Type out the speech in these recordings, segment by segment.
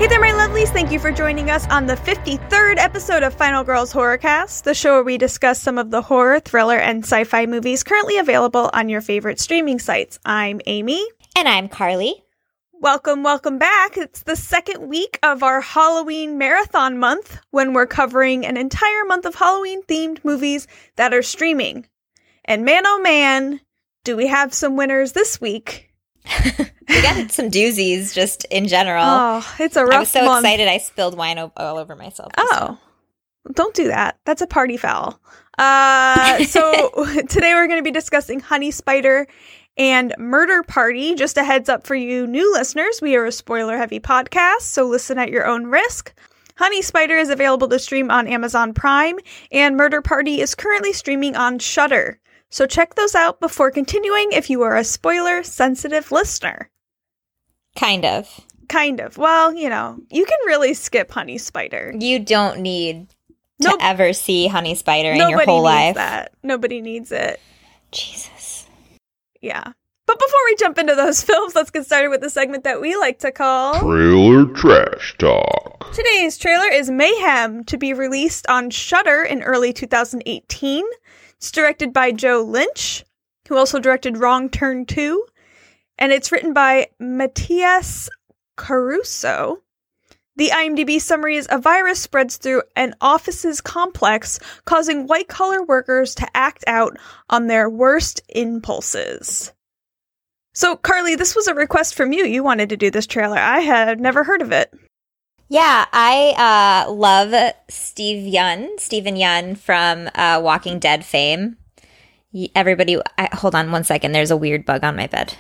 Hey there, my lovelies. Thank you for joining us on the 53rd episode of Final Girls Horrorcast, the show where we discuss some of the horror, thriller, and sci-fi movies currently available on your favorite streaming sites. I'm Amy. And I'm Carly. Welcome back. It's the second week of our Halloween marathon month when we're covering an entire month of Halloween-themed movies that are streaming. And man, oh man, do we have some winners this week. We got some doozies just in general. Oh, it's a rough month. I was so excited I spilled wine all over myself. Oh, don't do that. That's a party foul. So today we're going to be discussing Honey Spider and Murder Party. Just a heads up for you new listeners, we are a spoiler-heavy podcast, so listen at your own risk. Honey Spider is available to stream on Amazon Prime, and Murder Party is currently streaming on Shudder. So check those out before continuing if you are a spoiler-sensitive listener. Kind of. Well, you know, you can really skip Honey Spider. You don't need to ever see Honey Spider in your whole life. Nobody needs it. Jesus. Yeah. But before we jump into those films, let's get started with the segment that we like to call Trailer Trash Talk. Today's trailer is Mayhem, to be released on Shudder in early 2018. It's directed by Joe Lynch, who also directed Wrong Turn 2, and it's written by Matthias Caruso. The IMDb summary is: a virus spreads through an office's complex, causing white-collar workers to act out on their worst impulses. So, Carly, this was a request from you. You wanted to do this trailer. I had never heard of it. Yeah, I love Steven Yeun from Walking Dead fame. Everybody, hold on one second. There's a weird bug on my bed.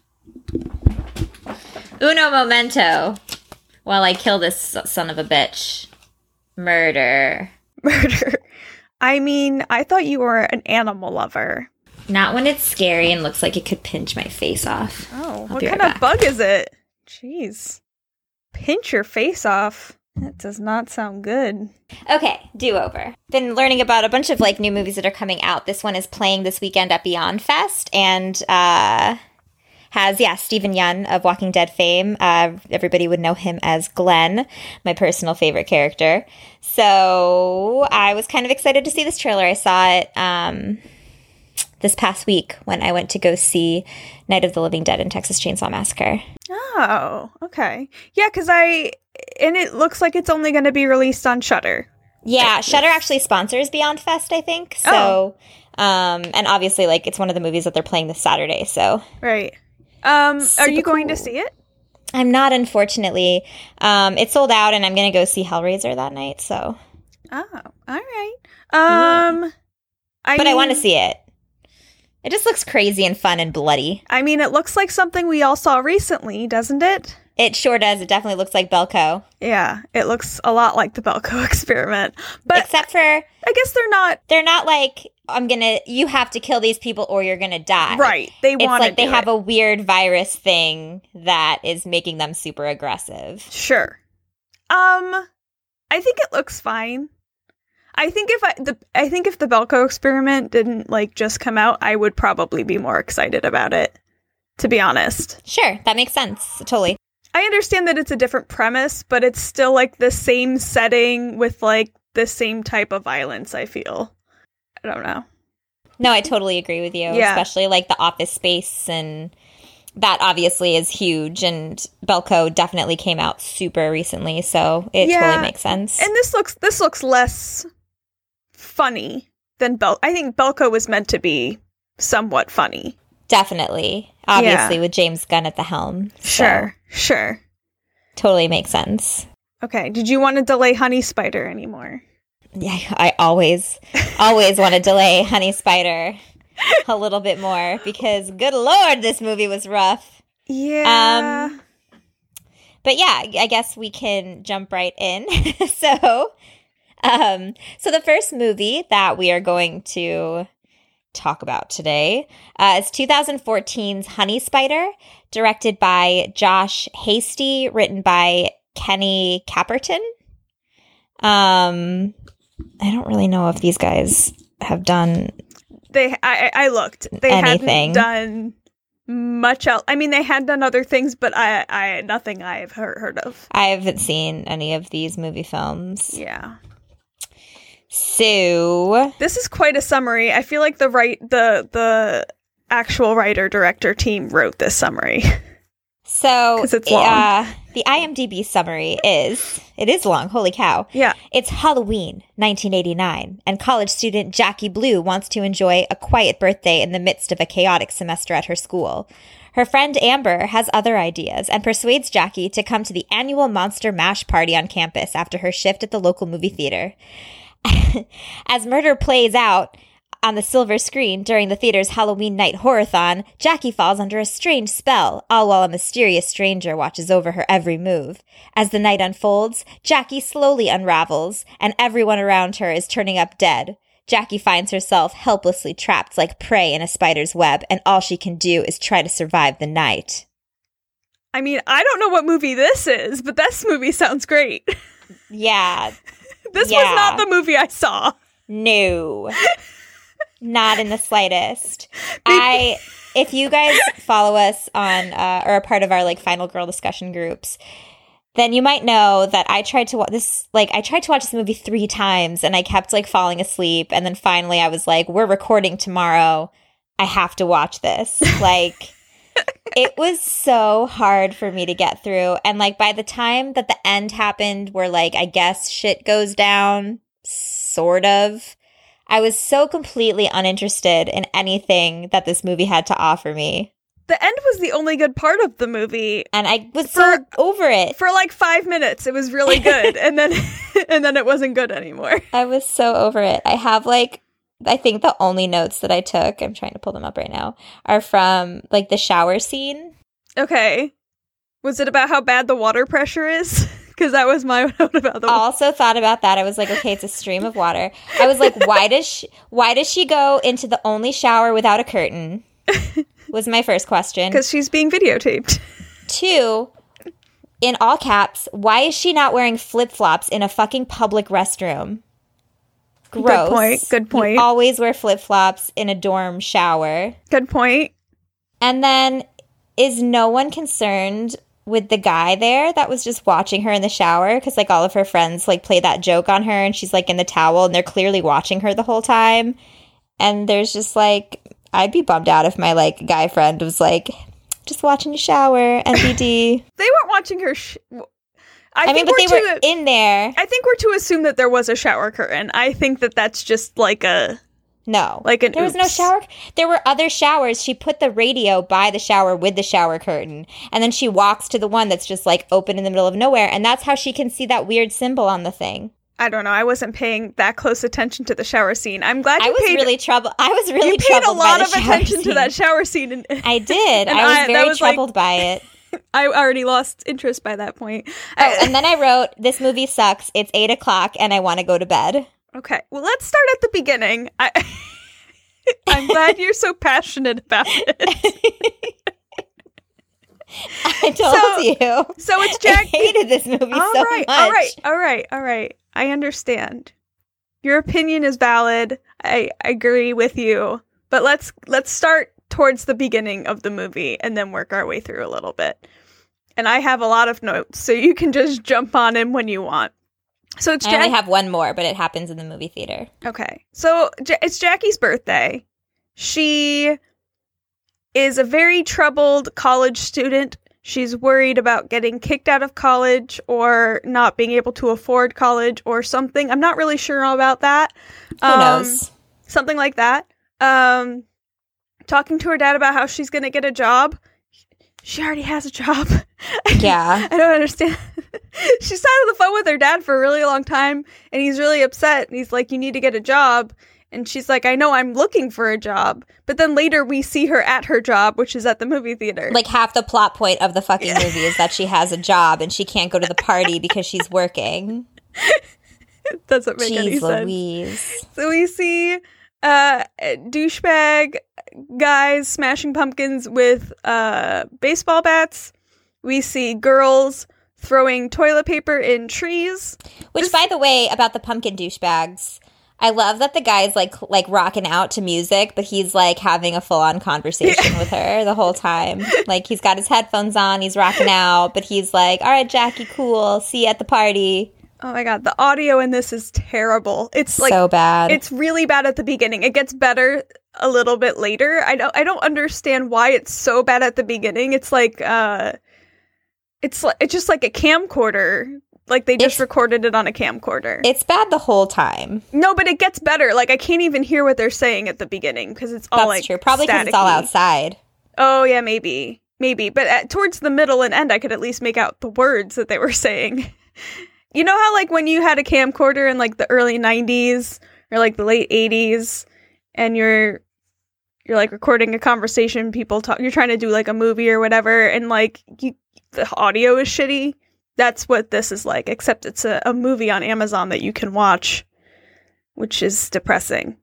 Uno momento. While I kill this son of a bitch. Murder. I mean, I thought you were an animal lover. Not when it's scary and looks like it could pinch my face off. Oh, what kind of bug is it? Jeez. Pinch your face off. That does not sound good. Okay, do-over. Been learning about a bunch of new movies that are coming out. This one is playing this weekend at Beyond Fest and has Steven Yeun of Walking Dead fame. Everybody would know him as Glenn, my personal favorite character. So I was kind of excited to see this trailer. I saw it this past week when I went to go see Night of the Living Dead and Texas Chainsaw Massacre. Oh, okay. Yeah, and it looks like it's only going to be released on Shudder. Yeah, Shudder actually sponsors Beyond Fest, I think. So, and obviously, it's one of the movies that they're playing this Saturday, so. Right. Are you going to see it? I'm not, unfortunately. It's sold out, and I'm going to go see Hellraiser that night, so. Oh, all right. I want to see it. It just looks crazy and fun and bloody. I mean, it looks like something we all saw recently, doesn't it? It sure does. It definitely looks like Belko. Yeah, it looks a lot like the Belko experiment. But except for, I guess they're not like, you have to kill these people or you're gonna die. Right. They want to It's like they have a weird virus thing that is making them super aggressive. Sure. I think it looks fine. I think if the Belko experiment didn't just come out, I would probably be more excited about it, to be honest. Sure, that makes sense. Totally. I understand that it's a different premise, but it's still the same setting with the same type of violence, I feel. I don't know. No, I totally agree with you. Yeah. Especially the office space, and that obviously is huge, and Belko definitely came out super recently, so it totally makes sense. And this looks less funny than I think Belko was meant to be somewhat funny. Definitely. Obviously, with James Gunn at the helm. Sure. Totally makes sense. Okay. Did you want to delay Honey Spider anymore? Yeah, I always want to delay Honey Spider a little bit more because, good Lord, this movie was rough. Yeah. But yeah, I guess we can jump right in. So the first movie that we are going to talk about today is 2014's Honey Spider, directed by Josh Hasty, written by Kenny Caperton. I don't really know if these guys have done I looked. They anything. hadn't done much else. I mean, they had done other things, but I nothing I've heard of. I haven't seen any of these movie films. Yeah. So this is quite a summary. I feel like the actual writer-director team wrote this summary. So 'cause it's long. The IMDb summary is, it is long, holy cow. Yeah. It's Halloween, 1989, and college student Jackie Blue wants to enjoy a quiet birthday in the midst of a chaotic semester at her school. Her friend Amber has other ideas and persuades Jackie to come to the annual Monster Mash party on campus after her shift at the local movie theater. As murder plays out on the silver screen during the theater's Halloween night horror-thon, Jackie falls under a strange spell, all while a mysterious stranger watches over her every move. As the night unfolds, Jackie slowly unravels, and everyone around her is turning up dead. Jackie finds herself helplessly trapped like prey in a spider's web, and all she can do is try to survive the night. I mean, I don't know what movie this is, but this movie sounds great. Yeah. This was not the movie I saw. No. Not in the slightest. If you guys follow us on, or are part of our like Final Girl discussion groups, then you might know that I tried to watch this. Like, I tried to watch this movie 3 times, and I kept like falling asleep. And then finally, I was like, "We're recording tomorrow. I have to watch this." Like, it was so hard for me to get through. And like by the time that the end happened, where like I guess shit goes down, sort of. I was so completely uninterested in anything that this movie had to offer me. The end was the only good part of the movie. And I was so over it. For like 5 minutes, it was really good. and then it wasn't good anymore. I was so over it. I have like, I think the only notes that I took, I'm trying to pull them up right now, are from like the shower scene. Okay. Was it about how bad the water pressure is? Because that was my note about the water. Also thought about that. I was like, okay, it's a stream of water. I was like, why does she go into the only shower without a curtain? Was my first question. Because she's being videotaped. 2, in all caps, why is she not wearing flip-flops in a fucking public restroom? Gross. Good point. You always wear flip-flops in a dorm shower. Good point. And then, is no one concerned with the guy there that was just watching her in the shower? Because like all of her friends like play that joke on her, and she's like in the towel, and they're clearly watching her the whole time. And there's just like, I'd be bummed out if my like guy friend was like, just watching you shower, NBD. They weren't watching her. I mean, but they were in there. I think we're to assume that there was a shower curtain. I think that that's just like a... No. Like an There was no shower. There were other showers. She put the radio by the shower with the shower curtain. And then she walks to the one that's just like open in the middle of nowhere. And that's how she can see that weird symbol on the thing. I don't know. I wasn't paying that close attention to the shower scene. I'm glad you paid... I was really troubled You paid a lot of attention to that shower scene. And I did. I was very troubled by it. I already lost interest by that point. And then I wrote, this movie sucks. It's 8 o'clock and I want to go to bed. Okay. Well, let's start at the beginning. I'm glad you're so passionate about it. I told you. So it's Jack. I hated this movie so much. All right. I understand. Your opinion is valid. I agree with you. But let's start towards the beginning of the movie and then work our way through a little bit. And I have a lot of notes, so you can just jump on in when you want. So it's I only have one more, but it happens in the movie theater. Okay. So it's Jackie's birthday. She is a very troubled college student. She's worried about getting kicked out of college or not being able to afford college or something. I'm not really sure about that. Who knows? Something like that. Talking to her dad about how she's going to get a job. She already has a job. Yeah. I don't understand. She sat on the phone with her dad for a really long time, and he's really upset. And he's like, you need to get a job. And she's like, I know, I'm looking for a job. But then later we see her at her job, which is at the movie theater. Like half the plot point of the fucking movie is that she has a job and she can't go to the party because she's working. Doesn't make any sense. Louise. So we see douchebag guys smashing pumpkins with baseball bats. We see girls throwing toilet paper in trees. Which, by the way, about the pumpkin douchebags, I love that the guy's like rocking out to music, but he's like having a full-on conversation with her the whole time. Like he's got his headphones on, he's rocking out, but he's like, all right, Jackie, cool. See you at the party. Oh my God. The audio in this is terrible. It's like so bad. It's really bad at the beginning. It gets better a little bit later. I don't understand why it's so bad at the beginning. It's like, it's just like a camcorder. Like they just recorded it on a camcorder. It's bad the whole time. No, but it gets better. Like I can't even hear what they're saying at the beginning because it's all That's like true. Probably because it's all outside. Oh yeah, maybe. But towards the middle and end, I could at least make out the words that they were saying. You know how like when you had a camcorder in like the early 90s or like the late 80s, and you're like recording a conversation, you're trying to do like a movie or whatever, and like the audio is shitty. That's what this is like, except it's a movie on Amazon that you can watch, which is depressing.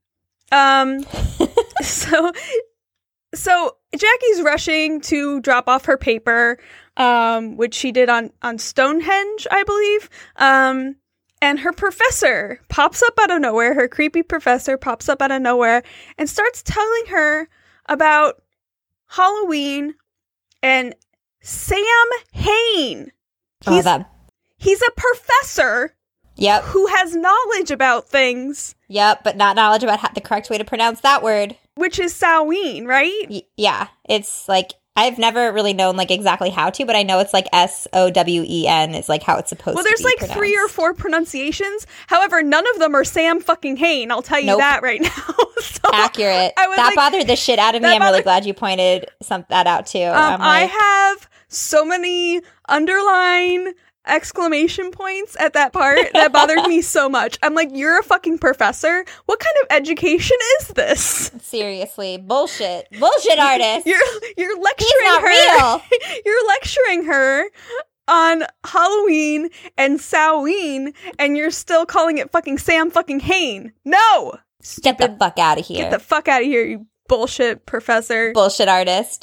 So Jackie's rushing to drop off her paper, which she did on Stonehenge, I believe. And her professor pops up out of nowhere. Her creepy professor pops up out of nowhere and starts telling her about Halloween and Sam Hain. He's a professor. Yep. Who has knowledge about things. Yep, but not knowledge about the correct way to pronounce that word. Which is Samhain, right? Yeah. It's like, I've never really known like exactly how to, but I know it's like Sowen is like how it's supposed to be. Well, there's like pronounced. 3 or 4 pronunciations. However, none of them are Sam fucking Hain. I'll tell you that right now. So accurate. That bothered the shit out of me. I'm really glad you pointed that out too. I have so many underline exclamation points at that part that bothered me so much. I'm like, you're a fucking professor. What kind of education is this? Seriously, bullshit artist. You're lecturing He's not her. Real. You're lecturing her on Halloween and Samhain, and you're still calling it fucking Sam fucking Hain. No, get the fuck out of here. Get the fuck out of here, you bullshit professor. Bullshit artist.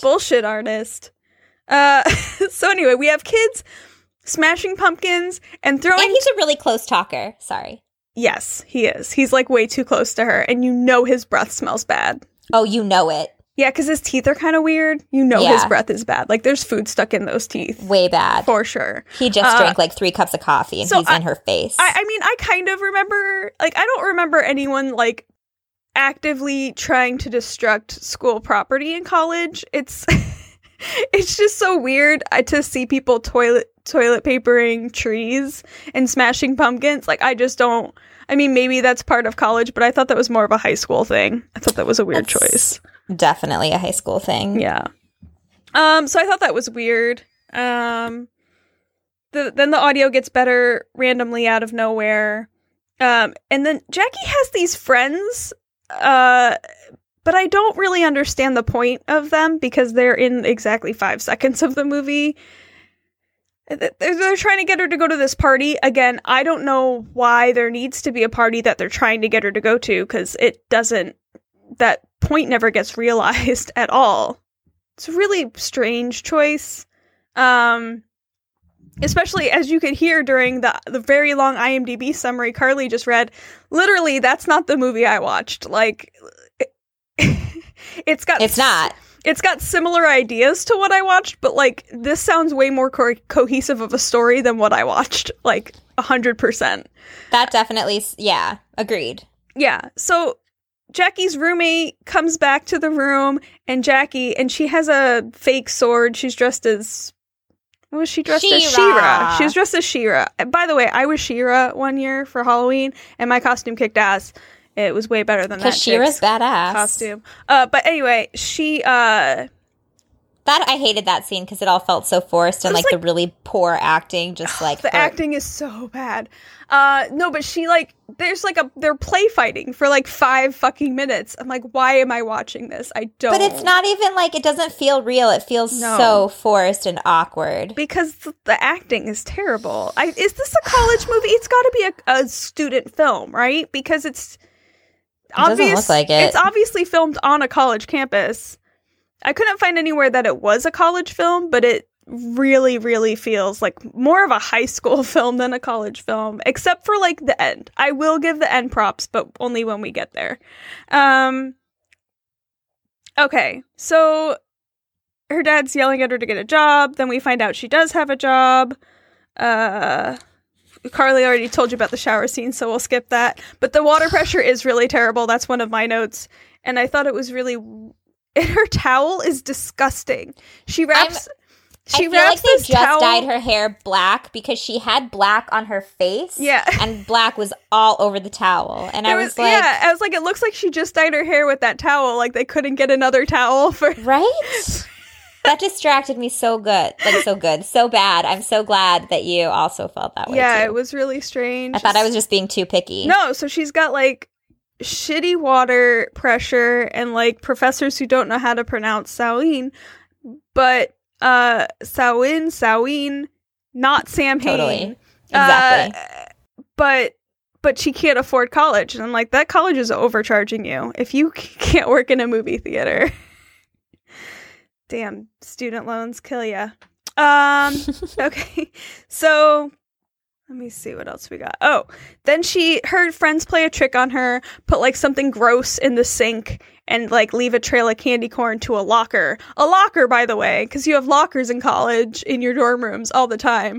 So anyway, we have kids smashing pumpkins and throwing... And he's a really close talker. Sorry. Yes, he is. He's like way too close to her, and you know his breath smells bad. Oh, you know it. Yeah, because his teeth are kind of weird. You know his breath is bad. Like, there's food stuck in those teeth. Way bad. For sure. He just drank like 3 cups of coffee, and he's in her face. I mean, I kind of remember... Like, I don't remember anyone, like, actively trying to destruct school property in college. It's just so weird to see people toilet papering trees and smashing pumpkins. Like, I just don't... I mean, maybe that's part of college, but I thought that was more of a high school thing. I thought that was a weird choice. Definitely a high school thing. Yeah. So I thought that was weird. Then the audio gets better randomly out of nowhere. And then Jackie has these friends, but I don't really understand the point of them because they're in exactly 5 seconds of the movie. They're trying to get her to go to this party. Again, I don't know why there needs to be a party that they're trying to get her to go to, because that point never gets realized at all. It's a really strange choice. Especially as you could hear during the very long IMDb summary Carly just read. Literally, that's not the movie I watched. Like, it's not. It's got similar ideas to what I watched, but, like, this sounds way more cohesive of a story than what I watched, like, 100%. That definitely, yeah, agreed. Yeah, so Jackie's roommate comes back to the room, and she has a fake sword. She's dressed as... What was she dressed as? She-Ra. She was dressed as She-Ra. By the way, I was She-Ra one year for Halloween, and my costume kicked ass. It was way better than that. Because She-Ra's badass. Costume. But anyway, I hated that scene because it all felt so forced and like the really poor acting, just like the acting is so bad. No, but they're play fighting for like 5 fucking minutes. I'm like, why am I watching this? I don't. But it's not even like, it doesn't feel real. It feels so forced and awkward. Because the acting is terrible. Is this a college movie? It's got to be a student film, right? Because it's doesn't look like it. It's obviously filmed on a college campus. I couldn't find anywhere that it was a college film, but it really, really feels like more of a high school film than a college film, except for like the end. I will give the end props, but only when we get there. Okay, so her dad's yelling at her to get a job. Then we find out she does have a job. Carly already told you about the shower scene, so we'll skip that. But the water pressure is really terrible. That's one of my notes. And I thought it was really... her towel is disgusting. She wraps... I feel like they just dyed her hair black because she had black on her face. Yeah. And black was all over the towel. And I was like... Yeah, I was like, it looks like she just dyed her hair with that towel. Like, they couldn't get another towel for... Right? That distracted me so good. Like, so good. So bad. I'm so glad that you also felt that way, Yeah, too. it was really strange. I thought I was just being too picky. No, so she's got, like, shitty water pressure and, like, professors who don't know how to pronounce Samhain. But... Samhain, not Sam Hain. Totally. Exactly. But she can't afford college. And I'm like, that college is overcharging you if you can't work in a movie theater. Damn, student loans kill ya. Okay. So let me see what else we got. Oh, then her friends play a trick on her, put like something gross in the sink and like leave a trail of candy corn to a locker. A locker, by the way, because you have lockers in college in your dorm rooms all the time.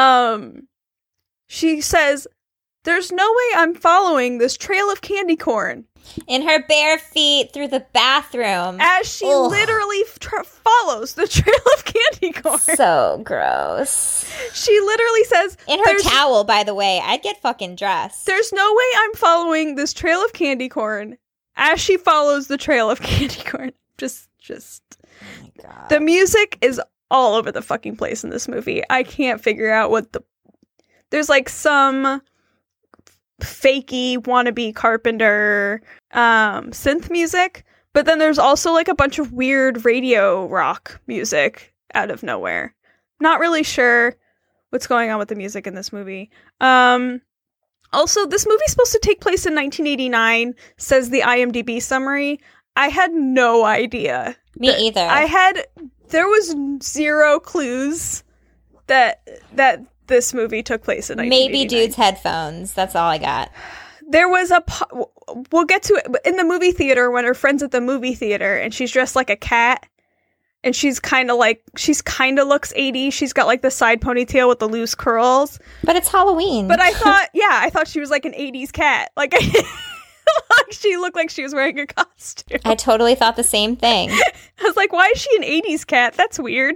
She says, "There's no way I'm following this trail of candy corn." In her bare feet through the bathroom. As she literally follows the trail of candy corn. So gross. She literally says... In her towel, by the way. I'd get fucking dressed. There's no way I'm following this trail of candy corn. As she follows the trail of candy corn. Just... Oh my God. The music is all over the fucking place in this movie. I can't figure out what the... There's like some... fakey wannabe Carpenter synth music, but then there's also like a bunch of weird radio rock music out of nowhere. Not really sure what's going on with the music in this movie. Also, this movie's supposed to take place in 1989, says the IMDb summary. I had no idea. Me either. There was zero clues that this movie took place in 1989. Maybe dude's headphones. That's all I got. There was we'll get to it, but in the movie theater, when her friend's at the movie theater and she's dressed like a cat and she's kind of looks 80s. She's got like the side ponytail with the loose curls. But it's Halloween. But I thought she was like an 80s cat. Like, she looked like she was wearing a costume. I totally thought the same thing. I was like, why is she an 80s cat? That's weird.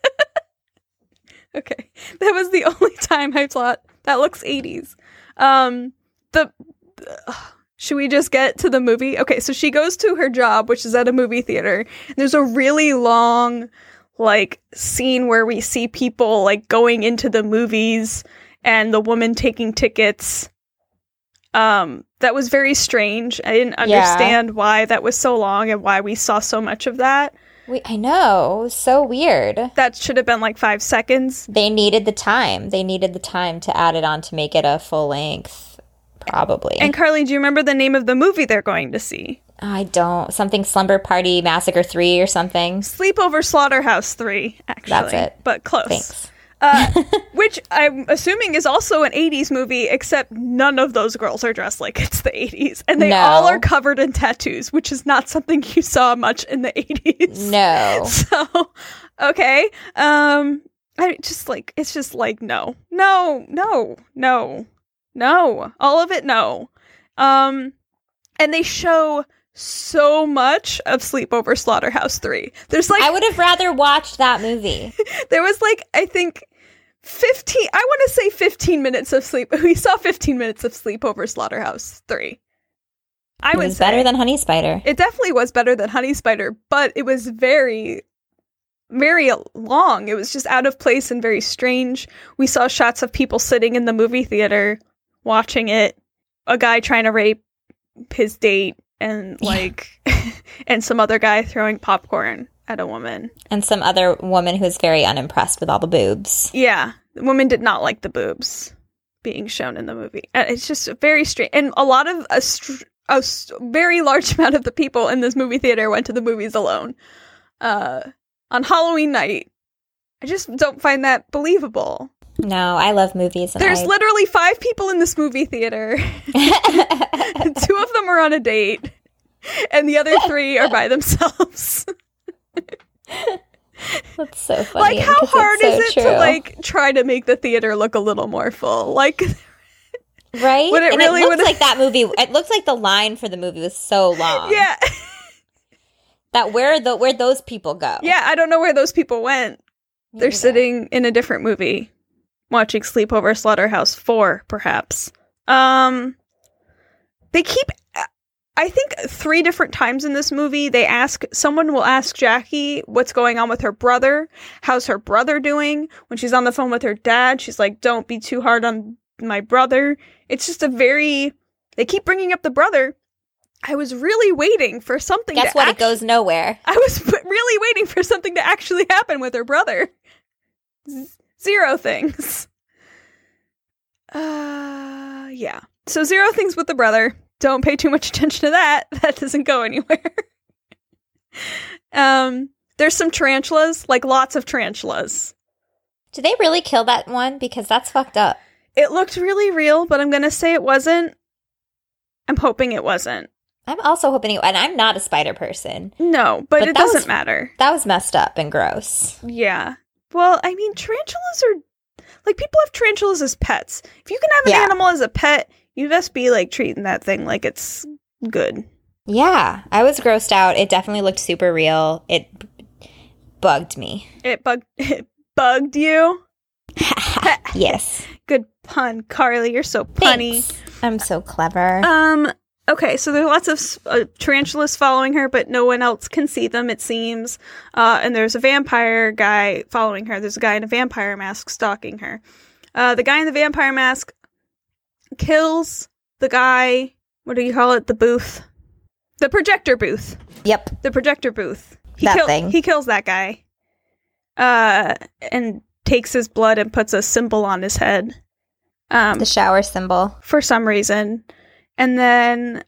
Okay, that was the only time I thought that looks 80s. Should we just get to the movie? Okay, so she goes to her job, which is at a movie theater. There's a really long, like, scene where we see people, like, going into the movies and the woman taking tickets. That was very strange. I didn't understand why that was so long and why we saw so much of that. I know. So weird. That should have been like 5 seconds. They needed the time. To add it on to make it a full length, probably. And Carly, do you remember the name of the movie they're going to see? I don't. Something Slumber Party Massacre 3 or something. Sleepover Slaughterhouse 3, actually. That's it. But close. Thanks. Which I'm assuming is also an 80s movie, except none of those girls are dressed like it's the 80s. And they all are covered in tattoos, which is not something you saw much in the 80s. No. So, okay. It's just like, no. All of it, no. And they show so much of Sleepover Slaughterhouse 3. There's like... I would have rather watched that movie. There was like, I think... 15 minutes of sleep. We saw 15 minutes of Sleepover Slaughterhouse 3. It was better than Honey Spider. It definitely was better than Honey Spider, but it was very, very long. It was just out of place and very strange. We saw shots of people sitting in the movie theater watching it. A guy trying to rape his date and like, and some other guy throwing popcorn at a woman. And some other woman who's very unimpressed with all the boobs. Yeah. The woman did not like the boobs being shown in the movie. It's just very strange. And a lot of, a very large amount of the people in this movie theater went to the movies alone. On Halloween night, I just don't find that believable. No, I love movies. And There's literally 5 people in this movie theater. 2 of them are on a date, and the other 3 are by themselves. That's so funny. Like, how hard so is it true. to, like, try to make the theater look a little more full? Like, right? Would it and really it looks would- like that movie. It looks like the line for the movie was so long. yeah. That where those people go. Yeah, I don't know where those people went. They're Neither. sitting in a different movie, watching Sleepover Slaughterhouse 4, perhaps. They keep, I think 3 different times in this movie, someone will ask Jackie what's going on with her brother. How's her brother doing? When she's on the phone with her dad, she's like, don't be too hard on my brother. It's just they keep bringing up the brother. I was really waiting for something Guess what? It goes nowhere. I was really waiting for something to actually happen with her brother. 0 things. Yeah. So 0 things with the brother. Don't pay too much attention to that. That doesn't go anywhere. There's some tarantulas, like lots of tarantulas. Did they really kill that one? Because that's fucked up. It looked really real, but I'm going to say it wasn't. I'm hoping it wasn't. I'm also hoping, and I'm not a spider person. No, but it that was- doesn't matter. That was messed up and gross. Yeah. Well, I mean, tarantulas are... Like, people have tarantulas as pets. If you can have an Yeah. animal as a pet, you best be, like, treating that thing like it's good. Yeah, I was grossed out. It definitely looked super real. It bugged me. It bugged you? Yes. Good pun, Carly. You're so punny. Thanks. I'm so clever. Okay, so there's lots of tarantulas following her, but no one else can see them, it seems. And there's a vampire guy following her. There's a guy in a vampire mask stalking her. The guy in the vampire mask kills the guy, what do you call it? The booth? The projector booth. Yep. The projector booth. Thing. He kills that guy. And takes his blood and puts a symbol on his head. The shower symbol. For some reason. And then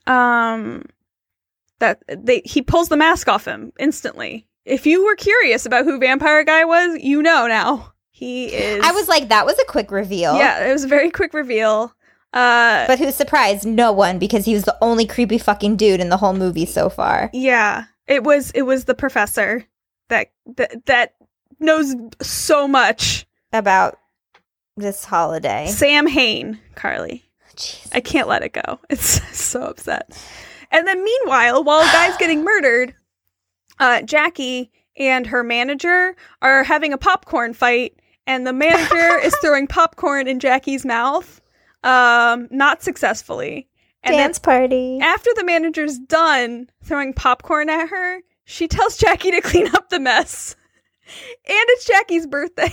he pulls the mask off him instantly. If you were curious about who Vampire Guy was, you know now. He is... I was like, that was a quick reveal. Yeah, it was a very quick reveal. But who surprised? No one, because he was the only creepy fucking dude in the whole movie so far. Yeah, it was the professor that knows so much About this holiday. Sam Hain, Carly. Jeez. I can't let it go. It's so upset. And then meanwhile, while a guy's getting murdered, Jackie and her manager are having a popcorn fight, and the manager is throwing popcorn in Jackie's mouth, not successfely. And Dance party. after the manager's done throwing popcorn at her, she tells Jackie to clean up the mess. And it's Jackie's birthday.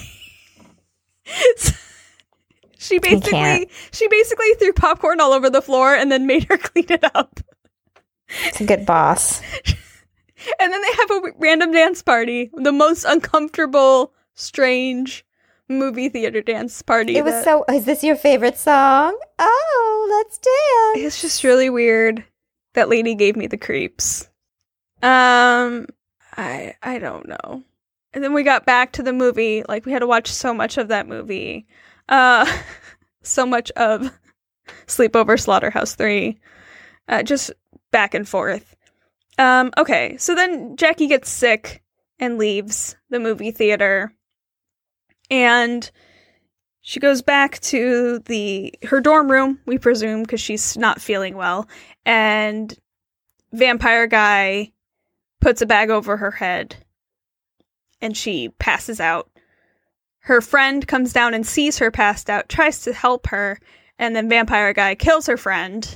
She basically threw popcorn all over the floor and then made her clean it up. It's a good boss. And then they have a random dance party. The most uncomfortable, strange movie theater dance party. It was so... Is this your favorite song? Oh, let's dance. It's just really weird. That lady gave me the creeps. I don't know. And then we got back to the movie. Like, we had to watch so much of that movie. So much of Sleepover Slaughterhouse 3. Just back and forth. Okay, so then Jackie gets sick and leaves the movie theater. And she goes back to her dorm room, we presume, because she's not feeling well. And Vampire Guy puts a bag over her head. And she passes out. Her friend comes down and sees her passed out, tries to help her, and then Vampire Guy kills her friend.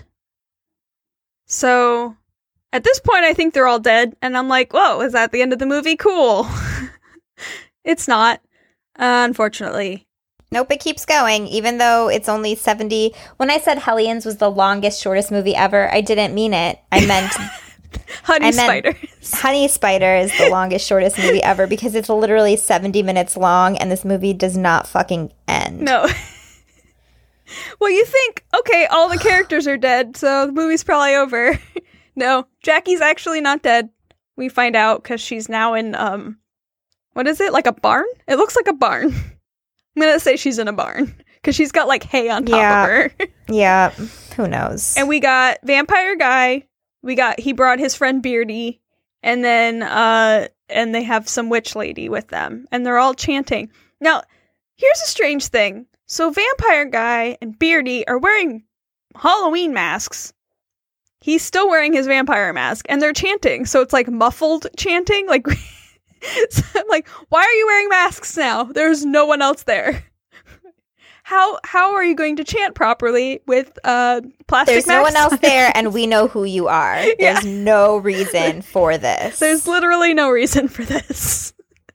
So, at this point, I think they're all dead, and I'm like, whoa, is that the end of the movie? Cool. It's not, unfortunately. Nope, it keeps going, even though it's only 70. When I said Hellions was the longest, shortest movie ever, I didn't mean it. I meant... Honey Spiders. Honey Spider is the longest, shortest movie ever because it's literally 70 minutes long and this movie does not fucking end. No. Well, you think, okay, all the characters are dead, so the movie's probably over. No, Jackie's actually not dead. We find out because she's now in What is it? Like a barn? It looks like a barn. I'm going to say she's in a barn because she's got like hay on top of her. Yeah. Who knows? And we got Vampire Guy. He brought his friend Beardy. And then, and they have some witch lady with them. And they're all chanting. Now, here's a strange thing. So Vampire Guy and Beardy are wearing Halloween masks. He's still wearing his vampire mask. And they're chanting. So it's like muffled chanting. Like, so I'm like, why are you wearing masks now? There's no one else there. How are you going to chant properly with plastic masks? There's no one else there, and we know who you are. There's no reason for this. There's literally no reason for this.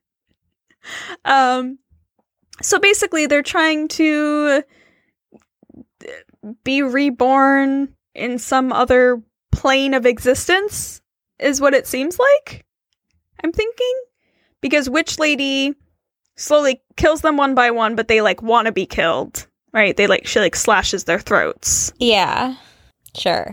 So basically, they're trying to be reborn in some other plane of existence, is what it seems like. I'm thinking. Because Witch Lady slowly kills them one by one, but they like want to be killed, right? She slashes their throats. Yeah, sure.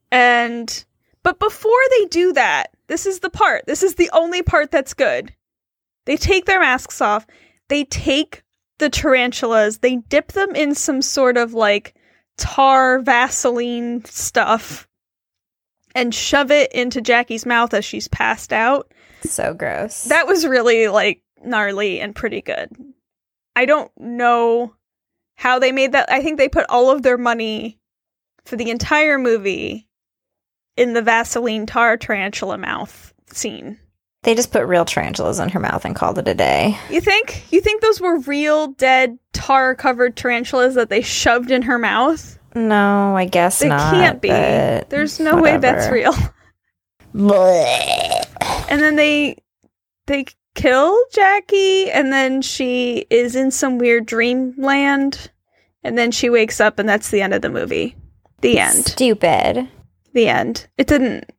But before they do that, this is the only part that's good. They take their masks off. They take the tarantulas. They dip them in some sort of like tar Vaseline stuff and shove it into Jackie's mouth as she's passed out. So gross. That was really like gnarly and pretty good. I don't know how they made that. I think they put all of their money for the entire movie in the Vaseline tar tarantula mouth scene. They just put real tarantulas in her mouth and called it a day. You think? You think those were real dead tar covered tarantulas that they shoved in her mouth? No, I guess they not. They can't be. There's no way that's real. Blech. And then they kill Jackie, and then she is in some weird dreamland, and then she wakes up, and that's the end of the movie. The end. Stupid. The end. It didn't.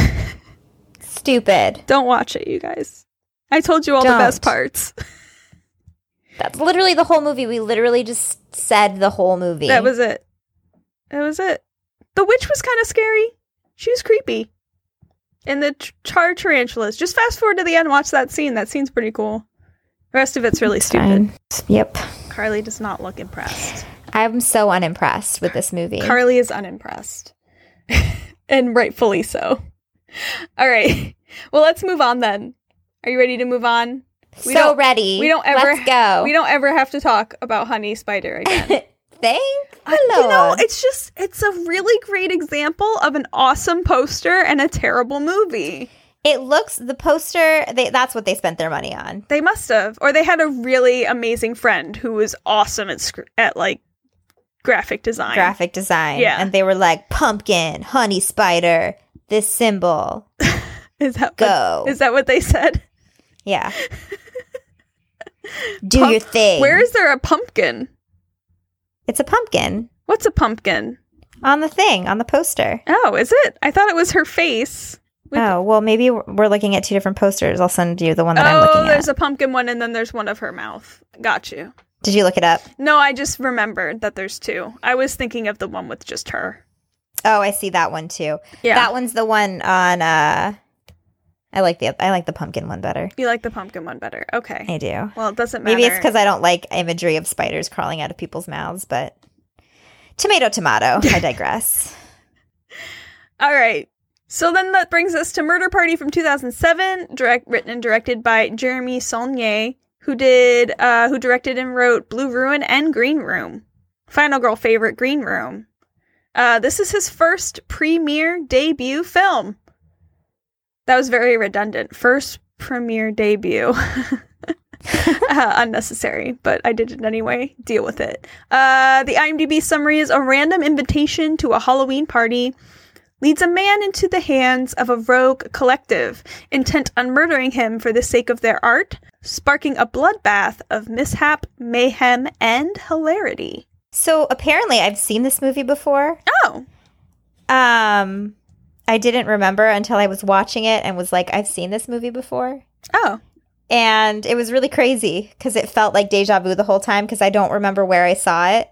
Stupid. Don't watch it, you guys. I told you all the best parts. That's literally the whole movie. We literally just said the whole movie. That was it. That was it. The witch was kind of scary. She was creepy. And the tar tarantulas. Just fast forward to the end and watch that scene. That scene's pretty cool. The rest of it's really stupid. Yep. Carly does not look impressed. I'm so unimpressed with this movie. Carly is unimpressed. And rightfully so. All right. Well, let's move on then. Are you ready to move on? Ready. Let's go. We don't ever have to talk about Honey Spider again. Thank the Lord. It's a really great example of an awesome poster and a terrible movie. The poster, that's what they spent their money on. They must have. Or they had a really amazing friend who was awesome at like, graphic design. Yeah. And they were like, pumpkin, honey spider, this symbol. Is that what they said? Yeah. Do your thing. Where is there a pumpkin? It's a pumpkin. What's a pumpkin? On the poster. Oh, is it? I thought it was her face. Well, maybe we're looking at two different posters. I'll send you the one that I'm looking at. Oh, there's a pumpkin one, and then there's one of her mouth. Got you. Did you look it up? No, I just remembered that there's two. I was thinking of the one with just her. Oh, I see that one too. Yeah. That one's the one on I like the pumpkin one better. You like the pumpkin one better. Okay. I do. Well, it doesn't matter. Maybe it's because I don't like imagery of spiders crawling out of people's mouths, but tomato. I digress. All right. So then that brings us to Murder Party from 2007, written and directed by Jeremy Saulnier, who directed and wrote Blue Ruin and Green Room. Final girl favorite, Green Room. This is his first premiere debut film. That was very redundant. First premiere debut. Unnecessary, but I did it anyway. Deal with it. The IMDb summary is: a random invitation to a Halloween party leads a man into the hands of a rogue collective, intent on murdering him for the sake of their art, sparking a bloodbath of mishap, mayhem, and hilarity. So apparently I've seen this movie before. Oh. I didn't remember until I was watching it and was like, I've seen this movie before. Oh. And it was really crazy because it felt like deja vu the whole time because I don't remember where I saw it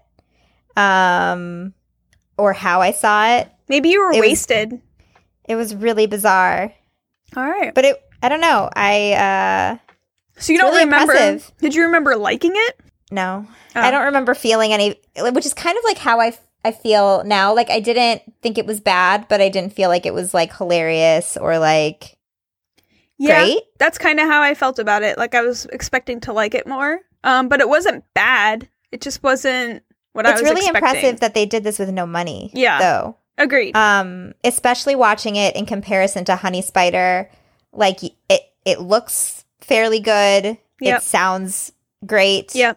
or how I saw it. Maybe you were wasted. It was really bizarre. All right. But I don't know. I So you It's don't really remember? impressive. Did you remember liking it? No. Oh. I don't remember feeling any, which is kind of like how I feel now. Like, I didn't think it was bad, but I didn't feel like it was, like, hilarious or, like, great. That's kind of how I felt about it. Like, I was expecting to like it more, but it wasn't bad. It just wasn't what I was expecting. It's really impressive that they did this with no money. Yeah. Though. Agreed. Especially watching it in comparison to Honey Spider. Like, it looks fairly good. Yep. It sounds great. Yep.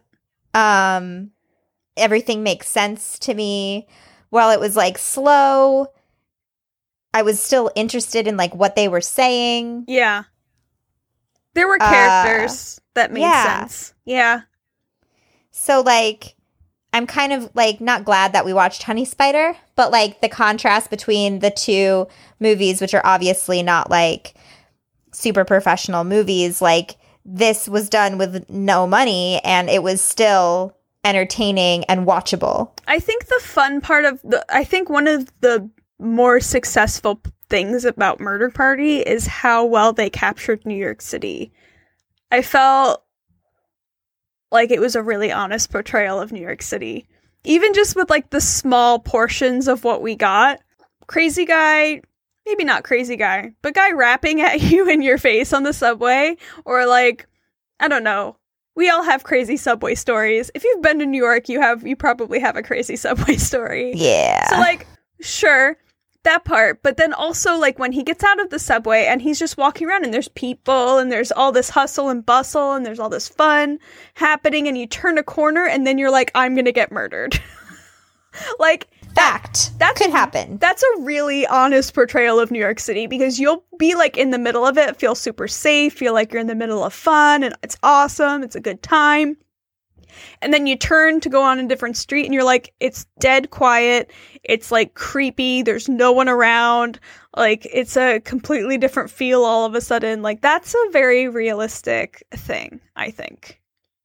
Everything makes sense to me. While it was, like, slow, I was still interested in, like, what they were saying. Yeah. There were characters that made sense. Yeah. So, like, I'm kind of, like, not glad that we watched Honey Spider, but, like, the contrast between the two movies, which are obviously not, like, super professional movies, like, this was done with no money, and it was still entertaining and watchable. I think the fun part of I think one of the more successful things about Murder Party is how well they captured New York City. I felt like it was a really honest portrayal of New York City. Even just with, like, the small portions of what we got. Crazy guy, maybe not crazy guy, but guy rapping at you in your face on the subway. Or, like, I don't know. We all have crazy subway stories. If you've been to New York, you probably have a crazy subway story. Yeah. So, like, sure, that part. But then also, like, when he gets out of the subway and he's just walking around and there's people and there's all this hustle and bustle and there's all this fun happening and you turn a corner and then you're like, I'm gonna get murdered. Like, Fact. That could happen. That's a really honest portrayal of New York City, because you'll be, like, in the middle of it, feel super safe, feel like you're in the middle of fun, and it's awesome, it's a good time. And then you turn to go on a different street, and you're like, it's dead quiet, it's, like, creepy, there's no one around, like, it's a completely different feel all of a sudden. Like, that's a very realistic thing, I think.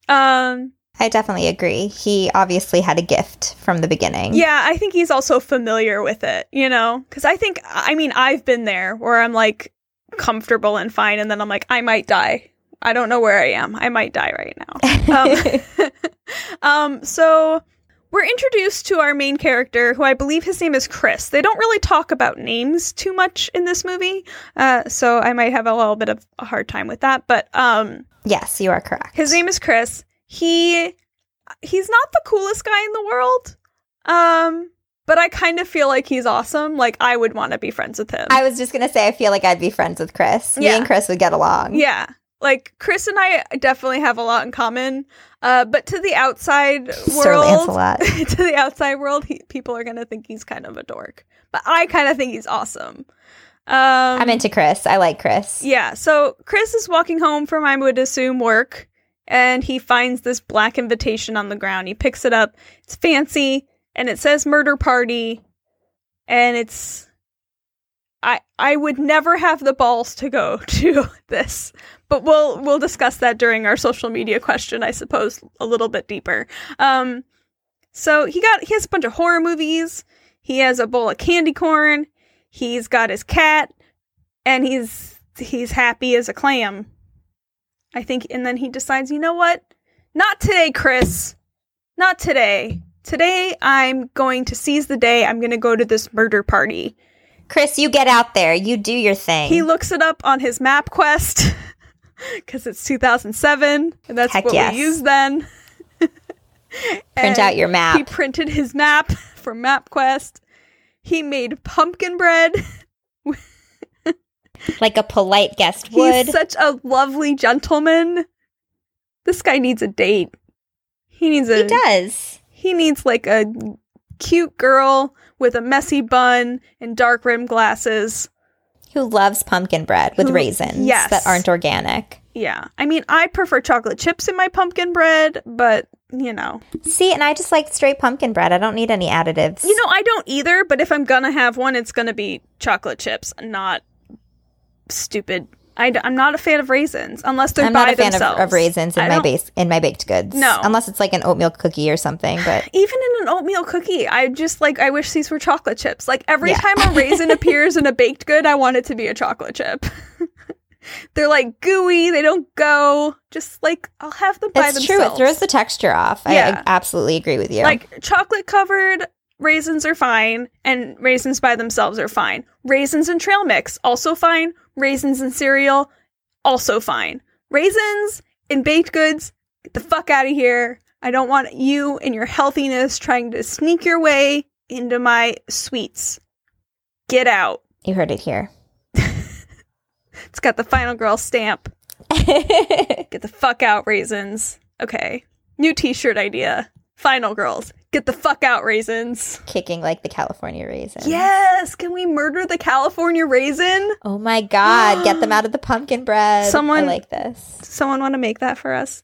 I definitely agree. He obviously had a gift from the beginning. Yeah, I think he's also familiar with it, you know? Because I've been there where I'm, like, comfortable and fine, and then I'm like, I might die. I don't know where I am. I might die right now. So we're introduced to our main character, who I believe his name is Chris. They don't really talk about names too much in this movie, so I might have a little bit of a hard time with that. But yes, you are correct. His name is Chris. He's not the coolest guy in the world, but I kind of feel like he's awesome. Like, I would want to be friends with him. I was just going to say, I feel like I'd be friends with Chris. Me and Chris would get along. Yeah. Like, Chris and I definitely have a lot in common, but to the outside Sir world, Lancelot. to the outside world, people are going to think he's kind of a dork. But I kind of think he's awesome. I'm into Chris. I like Chris. Yeah, so Chris is walking home from, I would assume, work, and he finds this black invitation on the ground. He picks it up. It's fancy, and it says Murder Party, and it's... I would never have the balls to go to this, but we'll discuss that during our social media question, I suppose, a little bit deeper. So he has a bunch of horror movies. He has a bowl of candy corn. He's got his cat, and he's happy as a clam, I think. And then he decides, you know what? Not today, Chris. Not today. Today, I'm going to seize the day. I'm going to go to this murder party. Chris, you get out there. You do your thing. He looks it up on his MapQuest, because it's 2007, and that's Heck what yes. we used then. Print out your map. He printed his map from MapQuest. He made pumpkin bread. Like a polite guest would. He's such a lovely gentleman. This guy needs a date. He does. He needs, like, a cute girl with a messy bun and dark rimmed glasses. Who loves pumpkin bread with raisins that aren't organic. Yeah. I mean, I prefer chocolate chips in my pumpkin bread, but, you know. See, and I just like straight pumpkin bread. I don't need any additives. You know, I don't either, but if I'm gonna have one, it's gonna be chocolate chips, not stupid. I'm not a fan of raisins, unless they're by themselves. I'm not a fan of raisins in my baked goods. No. Unless it's like an oatmeal cookie or something, but... Even in an oatmeal cookie, I wish these were chocolate chips. Like, every time a raisin appears in a baked good, I want it to be a chocolate chip. They're like gooey. They don't go. Just like, I'll have them by It's themselves. true. It throws the texture off. Yeah. I absolutely agree with you. Like, chocolate covered raisins are fine, and raisins by themselves are fine. Raisins and trail mix, also fine. Raisins and cereal, also fine. Raisins in baked goods, get the fuck out of here. I don't want you and your healthiness trying to sneak your way into my sweets. Get out. You heard it here. It's got the Final Girl stamp. Get the fuck out, raisins. Okay. New t-shirt idea. Final Girls. Get the fuck out, raisins. Kicking like the California raisin. Yes! Can we murder the California raisin? Oh my god, get them out of the pumpkin bread. I like this. Someone want to make that for us?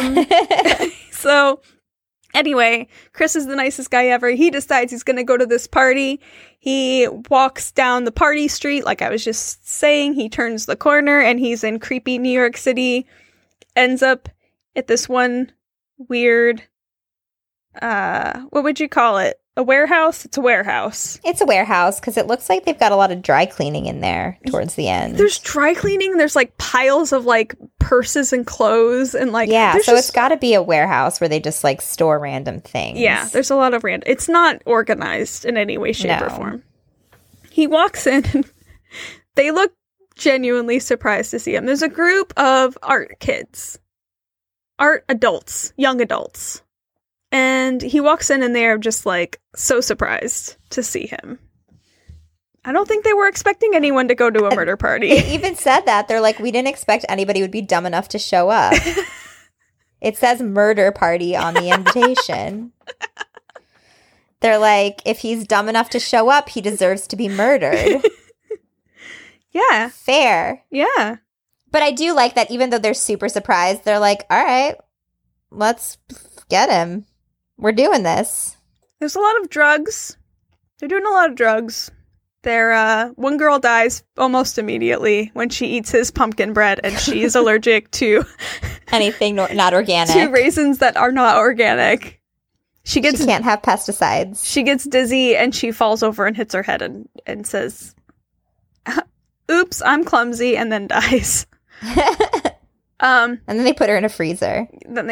So, anyway, Chris is the nicest guy ever. He decides he's going to go to this party. He walks down the party street, like I was just saying. He turns the corner, and he's in creepy New York City. Ends up at this one weird, what would you call it? A warehouse? It's a warehouse. It's a warehouse because it looks like they've got a lot of dry cleaning in there towards the end. There's dry cleaning. There's like piles of like purses and clothes and like yeah. So just, it's got to be a warehouse where they just like store random things. Yeah, there's a lot of random. It's not organized in any way, shape, or form. He walks in and they look genuinely surprised to see him. There's a group of art kids, art adults, young adults. And he walks in and they're just like so surprised to see him. I don't think they were expecting anyone to go to a murder party. They even said that. They're like, we didn't expect anybody would be dumb enough to show up. It says murder party on the invitation. They're like, if he's dumb enough to show up, he deserves to be murdered. Yeah. Fair. Yeah. But I do like that even though they're super surprised, they're like, all right, let's get him. We're doing this. There's a lot of drugs. They're doing a lot of drugs. One girl dies almost immediately when she eats his pumpkin bread, and she's allergic to anything not organic. To raisins that are not organic. She can't have pesticides. She gets dizzy and she falls over and hits her head and says, "Oops, I'm clumsy," and then dies. And then they put her in a freezer.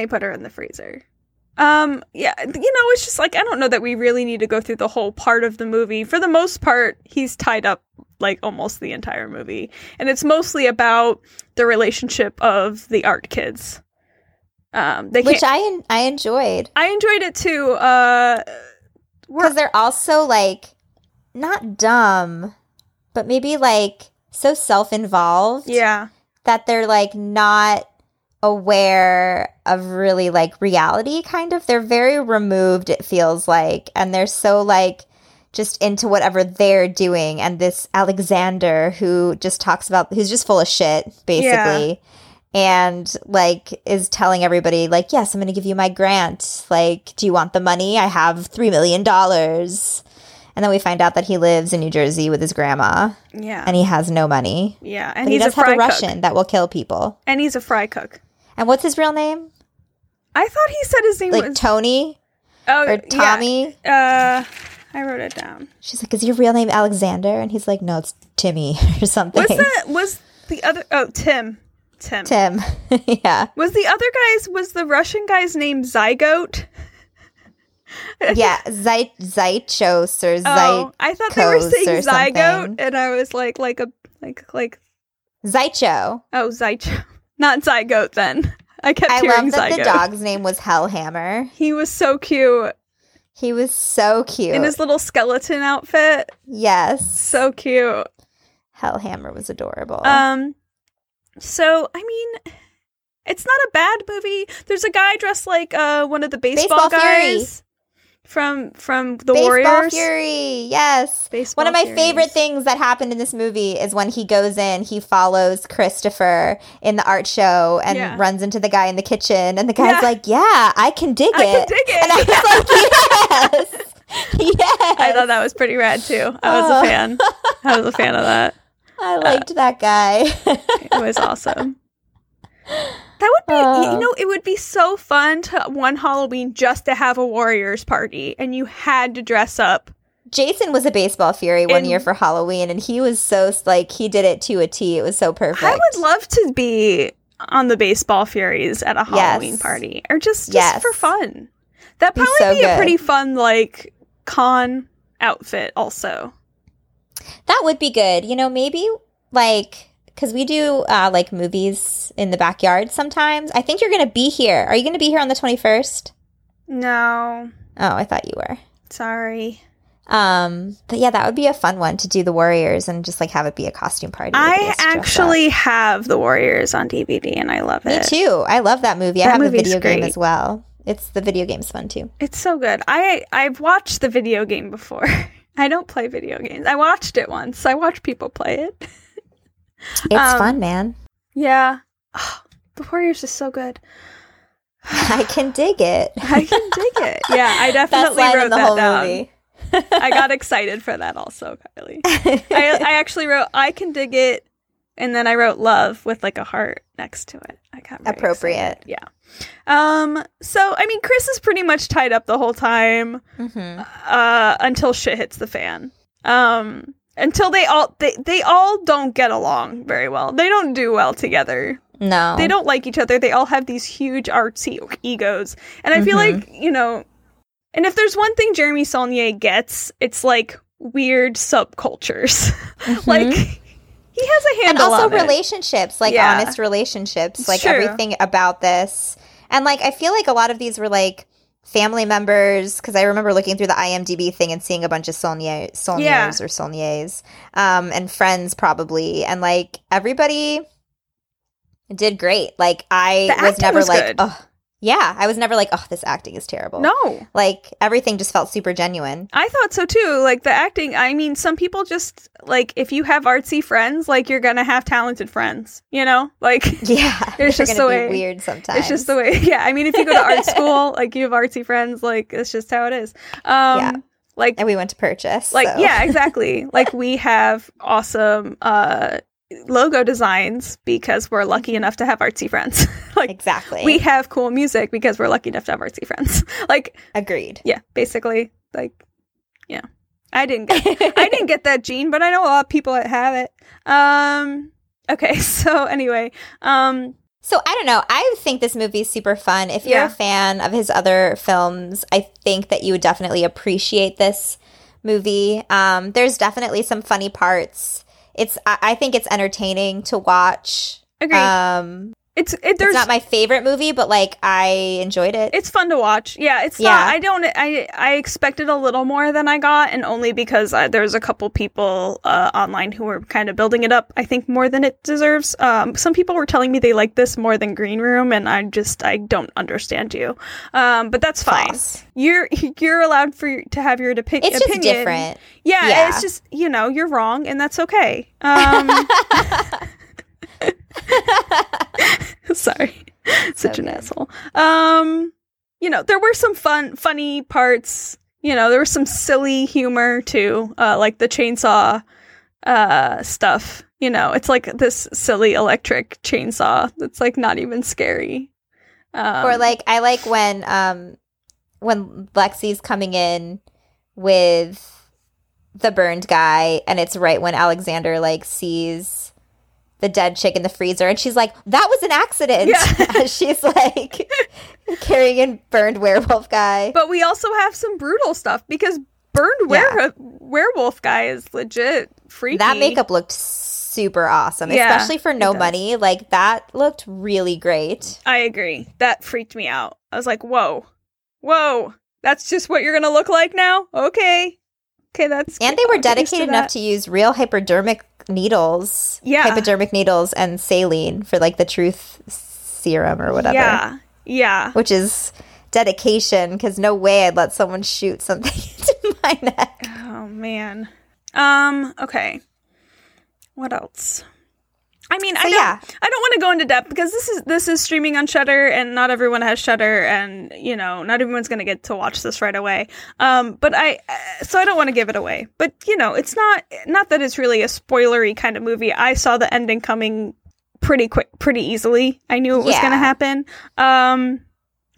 Yeah, it's just like, I don't know that we really need to go through the whole part of the movie. For the most part, he's tied up like almost the entire movie. And it's mostly about the relationship of the art kids. Which I enjoyed. I enjoyed it too. Because they're also like, not dumb, but maybe like so self-involved. Yeah. That they're like not aware of really like reality, kind of. They're very removed, it feels like, and they're so like just into whatever they're doing. And this Alexander who's just full of shit, basically, and like is telling everybody like, yes, I'm gonna give you my grant, like, do you want the money? I have $3 million. And then we find out that he lives in New Jersey with his grandma. Yeah. And he has no money. Yeah. And but he does have a Russian that will kill people. And he's a fry cook. And what's his real name? I thought he said his name was Tony? or Tommy? Yeah. I wrote it down. She's like, is your real name Alexander? And he's like, no, it's Timmy or something. Was the other... Oh, Tim. Yeah. Was the Russian guy's name Zygote? Yeah, Zychos or Zychos. Oh, I thought they were saying zygote, something. and I was like Zycho. Oh, Zycho. Not zygote then. I kept hearing love that zygote. The dog's name was Hellhammer. He was so cute. He was so cute. In his little skeleton outfit. Yes. So cute. Hellhammer was adorable. So, I mean, it's not a bad movie. There's a guy dressed like one of the baseball guys. From the Warriors. Baseball Fury, yes. Baseball One of my Furies. favorite things that happened in this movie is when he goes in, he follows Christopher in the art show and runs into the guy in the kitchen. And the guy's like, yeah, I can dig it. And I was like, yes. Yes. I thought that was pretty rad, too. I was a fan. I was a fan of that. I liked that guy. It was awesome. That would be, it would be so fun to one Halloween just to have a Warriors party, and you had to dress up Jason was a baseball fury one year for Halloween, and he was so, like, he did it to a T. It was so perfect. I would love to be on the baseball furies at a Halloween party, or just for fun. That'd probably be a pretty fun, like, con outfit also. That would be good. You know, maybe, like, because we do, like, movies in the backyard sometimes. I think you're going to be here. Are you going to be here on the 21st? No. Oh, I thought you were. Sorry. But yeah, that would be a fun one to do the Warriors and just, like, have it be a costume party. I actually have the Warriors on DVD, and I love it. Me too. I love that movie. I have the video game as well. The video game's fun too. It's so good. I've watched the video game before. I don't play video games. I watched it once. I watch people play it. It's fun, man. Yeah. Oh, the Warriors is so good. I can dig it. I can dig it. Yeah, I definitely wrote that down. Movie. I got excited for that also, Kylie. I actually wrote, I can dig it, and then I wrote love with, like, a heart next to it. I got very appropriate. Excited. Yeah. So, I mean, Chris is pretty much tied up the whole time until shit hits the fan. Until they all don't get along very well. They don't do well together. No. They don't like each other. They all have these huge artsy egos. And I feel like, you know, and if there's one thing Jeremy Saulnier gets, it's, like, weird subcultures. Like, he has a handle on it. And also relationships, like, honest relationships, like, everything about this. And, like, I feel like a lot of these were, like, family members, because I remember looking through the IMDb thing and seeing a bunch of Saulniers or Saulniers, and friends probably. And, like, everybody did great. Like, I was never like, oh. Yeah, I was never like, oh, this acting is terrible. No. Like, everything just felt super genuine. I thought so, too. Like, the acting, I mean, some people just, like, if you have artsy friends, like, you're gonna have talented friends, you know? Like, yeah, it's just the way. Weird sometimes. It's just the way, yeah. I mean, if you go to art school, like, you have artsy friends, like, it's just how it is. Yeah. Like, and we went to Purchase. Like, so. Yeah, exactly. Like, we have awesome, logo designs because we're lucky enough to have artsy friends. Like, exactly. We have cool music because we're lucky enough to have artsy friends. Like, agreed. Yeah, basically, like, yeah. I didn't get that gene, but I know a lot of people that have it. Okay, so anyway, so I don't know. I think this movie is super fun. If you're a fan of his other films, I think that you would definitely appreciate this movie. There's definitely some funny parts. I think it's entertaining to watch. Agreed. It's not my favorite movie, but, like, I enjoyed it. It's fun to watch. Yeah, it's not. I expected a little more than I got, and only because there's a couple people online who were kind of building it up, I think, more than it deserves. Some people were telling me they like this more than Green Room, and I don't understand you. But that's fine. False. You're allowed to have your opinion. It's just different. Yeah, it's just, you know, you're wrong, and that's okay. Sorry, such an asshole. You know, there were some funny parts. You know, there was some silly humor too, like the chainsaw stuff. You know, it's like this silly electric chainsaw that's, like, not even scary. Or, like, I like when Lexi's coming in with the burned guy, and it's right when Alexander, like, sees the dead chick in the freezer, and she's like, that was an accident. Yeah. She's, like, carrying in burned werewolf guy. But we also have some brutal stuff, because burned werewolf guy is legit freaky. That makeup looked super awesome, especially for no money. Like, that looked really great. I agree. That freaked me out. I was like, whoa, that's just what you're gonna look like now? Okay, that's... And they were dedicated enough to use real hypodermic needles, hypodermic needles, and saline for, like, the truth serum or whatever. Yeah. Which is dedication, because no way I'd let someone shoot something into my neck. Oh, man. Okay. What else? I mean, I don't want to go into depth, because this is streaming on Shudder, and not everyone has Shudder, and, you know, not everyone's going to get to watch this right away. But I don't want to give it away. But, you know, it's not that it's really a spoilery kind of movie. I saw the ending coming pretty easily. I knew it was going to happen.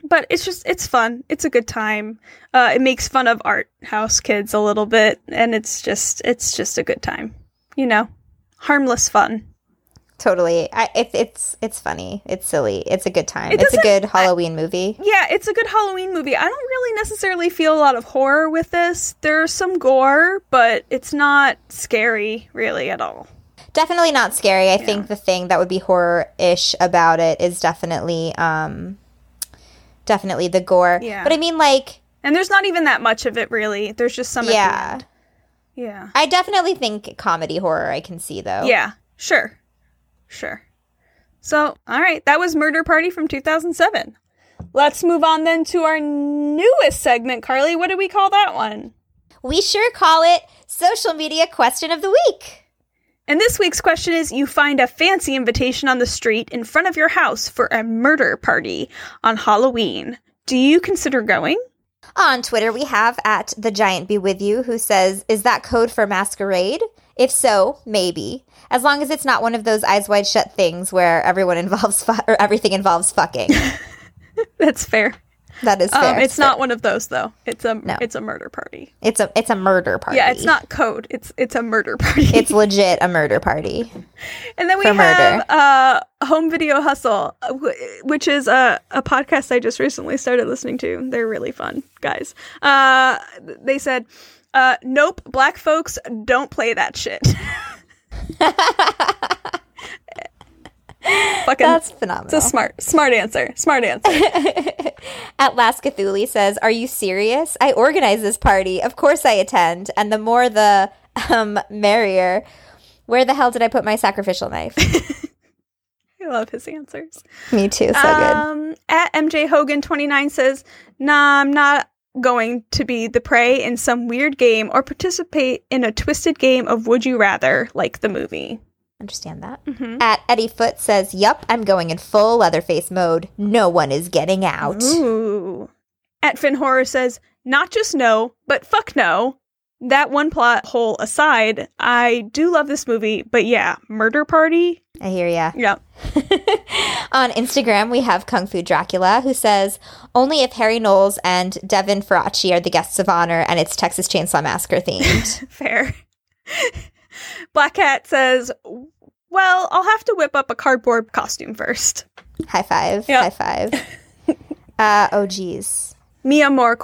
But it's fun. It's a good time. It makes fun of art house kids a little bit, and it's just a good time. You know, harmless fun. Totally. It's funny. It's silly. It's a good time. It's a good Halloween movie. Yeah, it's a good Halloween movie. I don't really necessarily feel a lot of horror with this. There's some gore, but it's not scary really at all. Definitely not scary. I think the thing that would be horror-ish about it is definitely the gore. Yeah. But I mean, like... And there's not even that much of it, really. There's just some at the end. Yeah. I definitely think comedy horror I can see, though. Yeah, sure. So, all right. That was Murder Party from 2007. Let's move on then to our newest segment. Carly, what do we call that one? We sure call it Social Media Question of the Week. And this week's question is, you find a fancy invitation on the street in front of your house for a murder party on Halloween. Do you consider going? On Twitter, we have @TheGiantBeWithYou, who says, is that code for masquerade? If so, maybe. As long as it's not one of those eyes wide shut things where everyone involves or everything involves fucking. That's fair. That is fair. It's not one of those, though. It's a murder party. It's a murder party. Yeah, it's not code. It's a murder party. It's legit a murder party. And then we have Home Video Hustle, which is a podcast I just recently started listening to. They're really fun, guys. They said, nope, black folks don't play that shit. Fucking, that's phenomenal. It's a smart answer. At Last Cthulhu says, are you serious? I organize this party. Of course I attend. And the more the merrier. Where the hell did I put my sacrificial knife? I love his answers. Me too. So good. At MJ Hogan 29 says, nah, I'm not going to be the prey in some weird game or participate in a twisted game of Would You Rather, like the movie. Understand that. Mm-hmm. At Eddie Foot says, yup, I'm going in full Leatherface mode. No one is getting out. Ooh. At Finn Horror says, not just no, but fuck no. That one plot hole aside, I do love this movie, but yeah, murder party? I hear ya. Yeah. On Instagram, we have Kung Fu Dracula, who says, only if Harry Knowles and Devin Faraci are the guests of honor and it's Texas Chainsaw Massacre themed. Fair. Black Cat says, well, I'll have to whip up a cardboard costume first. High five. Yep. High five. Oh, geez. Mia More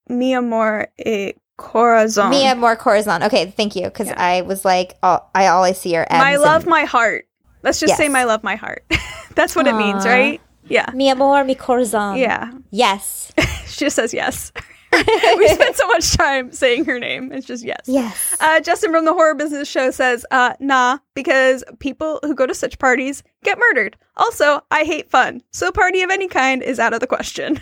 Corazon. Mia More Corazon. Okay, thank you. Because I was like, all I see are M's. My love, my heart. Let's just say my love, my heart. That's what it means, right? Yeah. Mi amor, mi corazon. Yeah. Yes. She just says yes. We spent so much time saying her name. It's just yes. Yes. Justin from the Horror Business Show says, nah, because people who go to such parties get murdered. Also, I hate fun. So party of any kind is out of the question.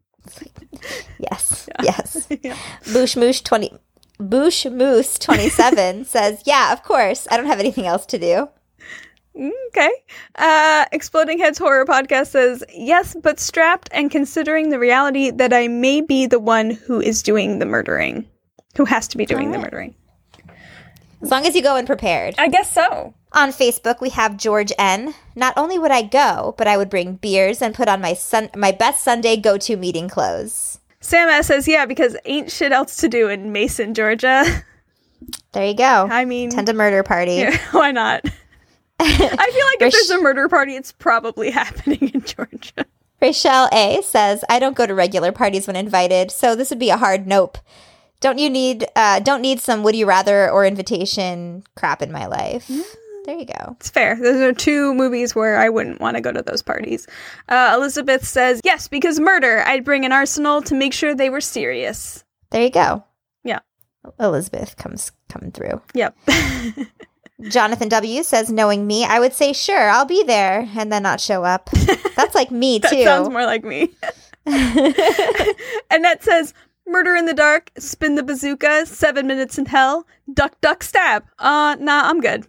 Yes. Yeah. Yes. Yeah. Boosh Moose 27 says, yeah, of course. I don't have anything else to do. Okay. Exploding Heads Horror Podcast says, yes, but strapped and considering the reality that I may be the one who is doing the murdering. Who has to be doing the murdering. As long as you go in prepared. I guess so. On Facebook, we have George N. Not only would I go, but I would bring beers and put on my best Sunday go-to meeting clothes. Sam S says, yeah, because ain't shit else to do in Mason, Georgia. There you go. I mean... Attend a murder party. Yeah, why not? I feel like if there's a murder party, it's probably happening in Georgia. Rachel A. says, I don't go to regular parties when invited, so this would be a hard nope. Don't need some would you rather or invitation crap in my life. There you go. It's fair. Those are two movies where I wouldn't want to go to those parties. Elizabeth says, yes, because murder. I'd bring an arsenal to make sure they were serious. There you go. Yeah. Elizabeth coming through. Yep. Jonathan W. says, knowing me, I would say, sure, I'll be there, and then not show up. That's like me, too. That sounds more like me. Annette says, murder in the dark, spin the bazooka, 7 minutes in hell, duck, duck, stab. Nah, I'm good.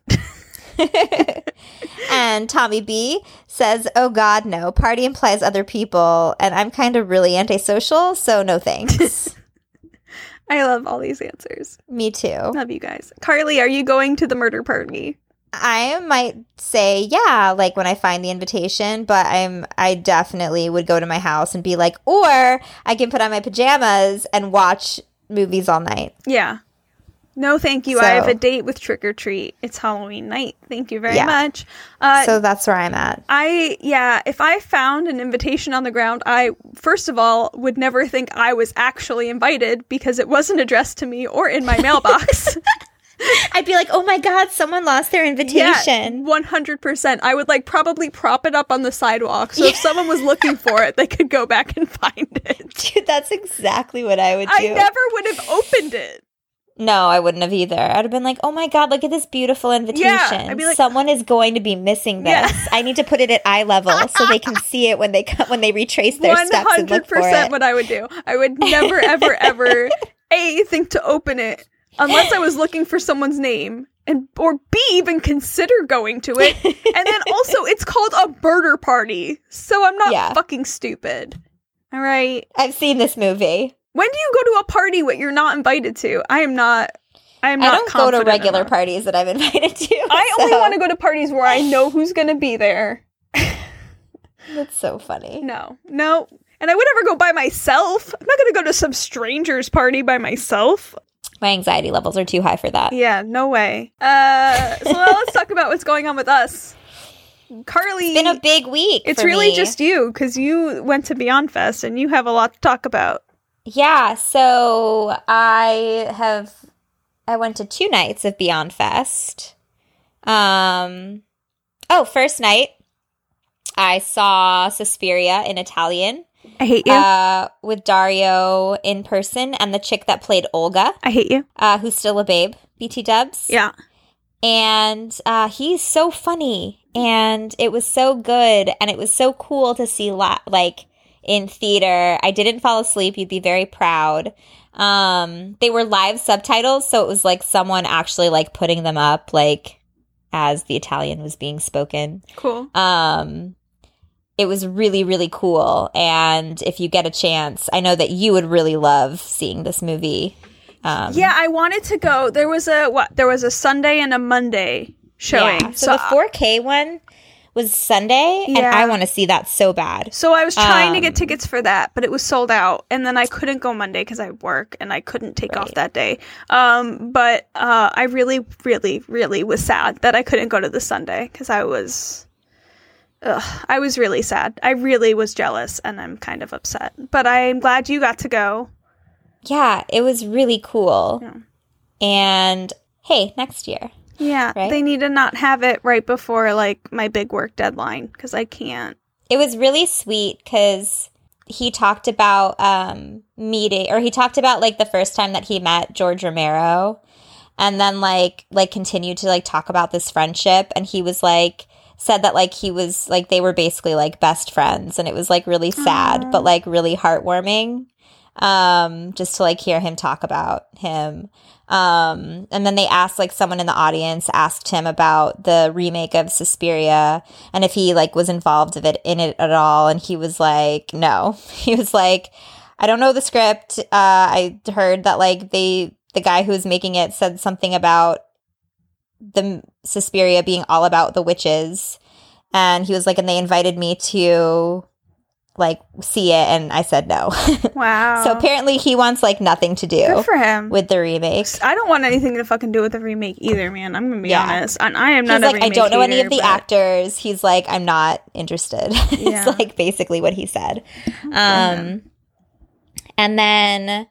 And Tommy B. says, oh God, no. Party implies other people, and I'm kind of really antisocial, so no thanks. I love all these answers. Me too. Love you guys. Carly, are you going to the murder party? I might say, yeah, like when I find the invitation, but I definitely would go to my house and be like, or I can put on my pajamas and watch movies all night. Yeah. No, thank you. So- I have a date with Trick or Treat. It's Halloween night. Thank you very Yeah. much. So that's where I'm at. If I found an invitation on the ground, I, first of all, would never think I was actually invited because it wasn't addressed to me or in my mailbox. I'd be like, oh my God, someone lost their invitation. 100%. I would like probably prop it up on the sidewalk. So if someone was looking for it, they could go back and find it. Dude, that's exactly what I would do. I never would have opened it. No, I wouldn't have either. I'd have been like, oh my God, look at this beautiful invitation. Yeah, I'd be like, someone is going to be missing this. Yeah. I need to put it at eye level so they can see it when they retrace their steps and look for 100% it. what I would do. I would never, ever, ever, A, think to open it unless I was looking for someone's name, and or B, even consider going to it. And then also, it's called a murder party, so I'm not fucking stupid. All right? I've seen this movie. When do you go to a party what you're not invited to? I am not I don't go to regular enough. parties that I'm invited to. I only want to go to parties where I know who's going to be there. That's so funny. No. And I would never go by myself. I'm not going to go to some stranger's party by myself. My anxiety levels are too high for that. Yeah, no way. So now let's talk about what's going on with us. Carly. It's been a big week. It's for really me. just you, because you went to Beyond Fest and you have a lot to talk about. Yeah, so I went to 2 nights of Beyond Fest. First night, I saw Suspiria in Italian. I hate you. With Dario in person and the chick that played Olga. I hate you. Who's still a babe, BT Dubs. Yeah. And he's so funny, and it was so good, and it was so cool to see in theater. I didn't fall asleep. You'd be very proud. They were live subtitles, so it was like someone actually like putting them up like as the Italian was being spoken. Cool. It was really, really cool. And if you get a chance, I know that you would really love seeing this movie. Yeah, I wanted to go. There was a Sunday and a Monday showing. Yeah. So the 4K one was Sunday, and I want to see that so bad. So I was trying to get tickets for that, but it was sold out, and then I couldn't go Monday because I work, and I couldn't take off that day. But I really, really, really was sad that I couldn't go to the Sunday because I was really sad. I really was jealous, and I'm kind of upset. But I'm glad you got to go. Yeah, it was really cool. Yeah. And hey, next year. Yeah, right? They need to not have it right before like my big work deadline because I can't. It was really sweet because he talked about he talked about like the first time that he met George Romero, and then like continued to like talk about this friendship, and he was like said that like he was like they were basically like best friends, and it was like really sad but like really heartwarming. Just to like hear him talk about him. And then they asked like someone in the audience asked him about the remake of Suspiria and if he like was involved in it at all. And he was like, no. He was like, I don't know the script. I heard that like the guy who was making it said something about the Suspiria being all about the witches. And he was like, and they invited me to like see it, and I said no. Wow. So apparently he wants like nothing to do Good for him. with the remake. I don't want anything to fucking do with the remake either, man. I'm gonna be honest. And I am not He's a like, remake I don't know any hater, of the but- actors. He's like, I'm not interested. Yeah. It's like basically what he said. And then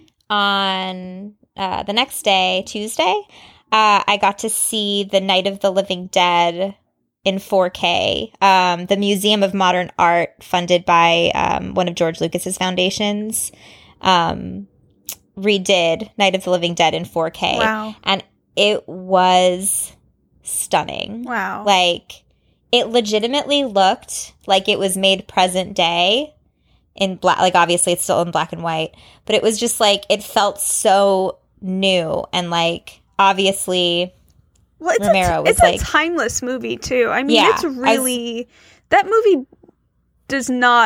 on the next day, Tuesday, I got to see The Night of the Living Dead in 4K. The Museum of Modern Art, funded by one of George Lucas's foundations, redid Night of the Living Dead in 4K. Wow. And it was stunning. Wow. Like, it legitimately looked like it was made present day in black. Like, obviously it's still in black and white, but it was just like, it felt so new. And like, obviously Well, Romero was it's like a timeless movie too. I mean, Yeah, it's really that movie does not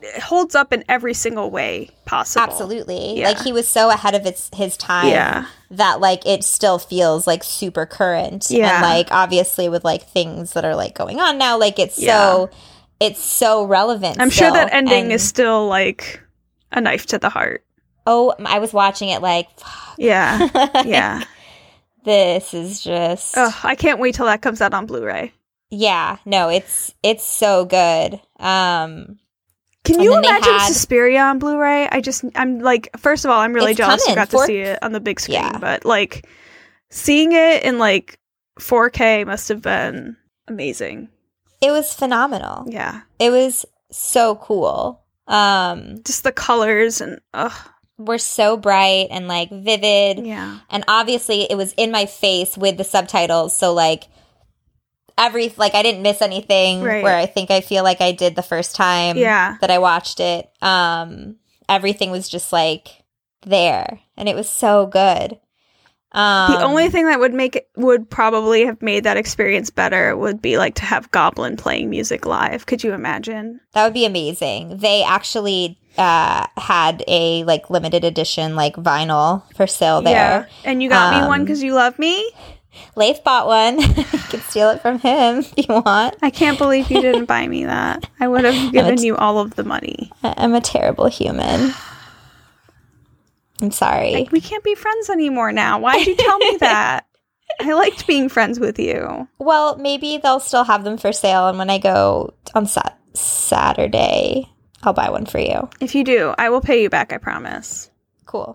holds up in every single way possible. Absolutely. Yeah. Like, he was so ahead of his time that, like, it still feels, like, super current. Yeah. And, like, obviously with, like, things that are, like, going on now, like, it's so relevant. I'm still. sure that ending And, is still, like, a knife to the heart. oh, I was watching it like, fuck. Yeah. Yeah. This is just... Ugh, I can't wait till that comes out on Blu-ray. Yeah. No, it's so good. Can you imagine Suspiria on Blu-ray? I'm like, first of all, I'm really jealous you got to see it on the big screen, but like seeing it in like 4K must have been amazing. It was phenomenal. Yeah. It was so cool. Just the colors and were so bright and like vivid. Yeah. And obviously it was in my face with the subtitles, so like I didn't miss anything, where I think I feel like I did the first time that I watched it. Everything was just like there, and it was so good. The only thing that would probably have made that experience better would be like to have Goblin playing music live. Could you imagine? That would be amazing. They actually had a like limited edition like vinyl for sale there. Yeah, and you got me one because you love me. Leif bought one. You can steal it from him if you want. I can't believe you didn't buy me that. I would have given you all of the money. I'm a terrible human. I'm sorry. Like, we can't be friends anymore now. Why'd you tell me that? I liked being friends with you. Well, maybe they'll still have them for sale, and when I go on Saturday, I'll buy one for you. If you do, I will pay you back, I promise. Cool.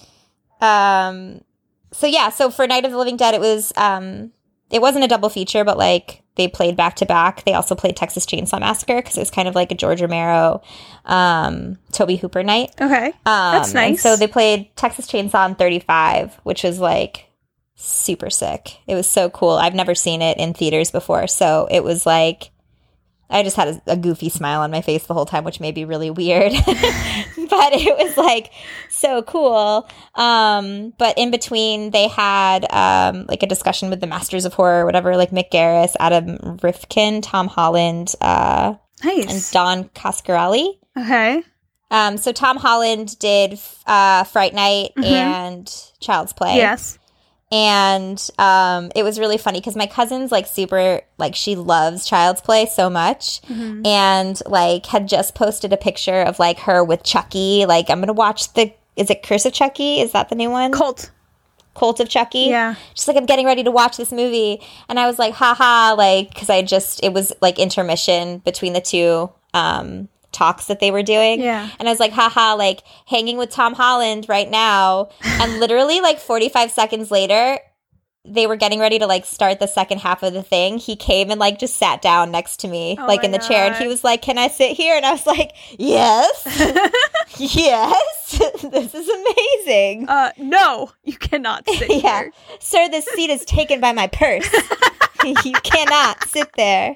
So for Night of the Living Dead, it wasn't a double feature, but like they played back to back. They also played Texas Chainsaw Massacre because it was kind of like a George Romero, Tobe Hooper night. Okay, that's nice. And so they played Texas Chainsaw on 35, which was like super sick. It was so cool. I've never seen it in theaters before, so it was like I just had a goofy smile on my face the whole time, which may be really weird. But it was, like, so cool. But in between, they had, like, a discussion with the Masters of Horror or whatever, like Mick Garris, Adam Rifkin, Tom Holland, nice. and Don Coscarelli. Okay. So Tom Holland did Fright Night and Child's Play. Yes. And it was really funny because my cousin's like super, like she loves Child's Play so much, and like had just posted a picture of like her with Chucky. Like, I'm gonna watch is it Curse of Chucky? Is that the new one? Cult of Chucky. Yeah. She's like, I'm getting ready to watch this movie, and I was like, haha, like because it was like intermission between the two talks that they were doing. Yeah. And I was like, haha, like hanging with Tom Holland right now. And literally like 45 seconds later, they were getting ready to like start the second half of the thing. He came and like just sat down next to me, like in the chair. And he was like, can I sit here? And I was like, yes. Yes. This is amazing. No, you cannot sit here. Sir, this seat is taken by my purse. You cannot sit there.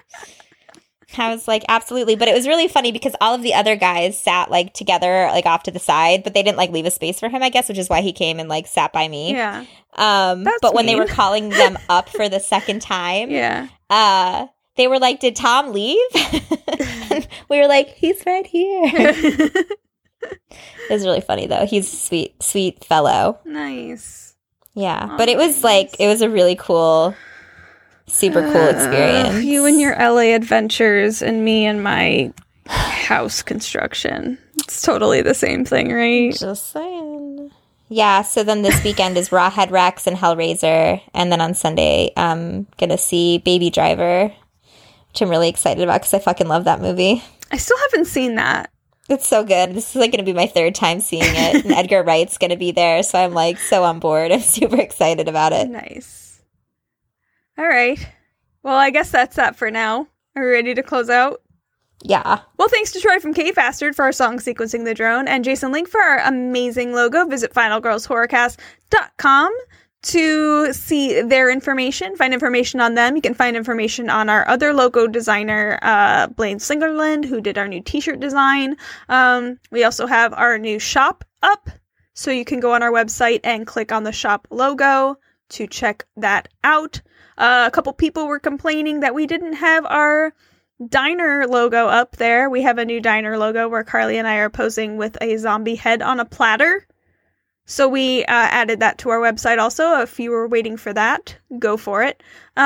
I was like, absolutely. But it was really funny because all of the other guys sat like together, like off to the side, but they didn't like leave a space for him, I guess, which is why he came and like sat by me. Yeah. But when they were calling them up for the second time, they were like, did Tom leave? And we were like, he's right here. It was really funny though. He's a sweet fellow. Nice. Yeah. But it was like, it was a really cool, super cool experience. You and your LA adventures and me and my house construction. It's totally the same thing, right? Just saying. Yeah, so then this weekend is Rawhead Rex and Hellraiser. And then on Sunday, I'm going to see Baby Driver, which I'm really excited about because I fucking love that movie. I still haven't seen that. It's so good. This is like going to be my third time seeing it. And Edgar Wright's going to be there. So I'm like so on board. I'm super excited about it. Nice. All right. Well, I guess that's that for now. Are we ready to close out? Yeah. Well, thanks to Troy from Cave Bastard for our song Sequencing the Drone and Jason Link for our amazing logo. Visit finalgirlshorrorcast.com to see their information, find information on them. You can find information on our other logo designer, Blaine Slingerland, who did our new t-shirt design. We also have our new shop up, so you can go on our website and click on the shop logo to check that out. A couple people were complaining that we didn't have our diner logo up there. We have a new diner logo where Carly and I are posing with a zombie head on a platter. So we added that to our website also. If you were waiting for that, go for it.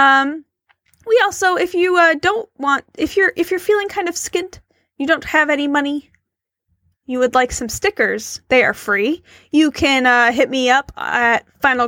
We also, if you if you're feeling kind of skint, you don't have any money, you would like some stickers, they are free. You can hit me up at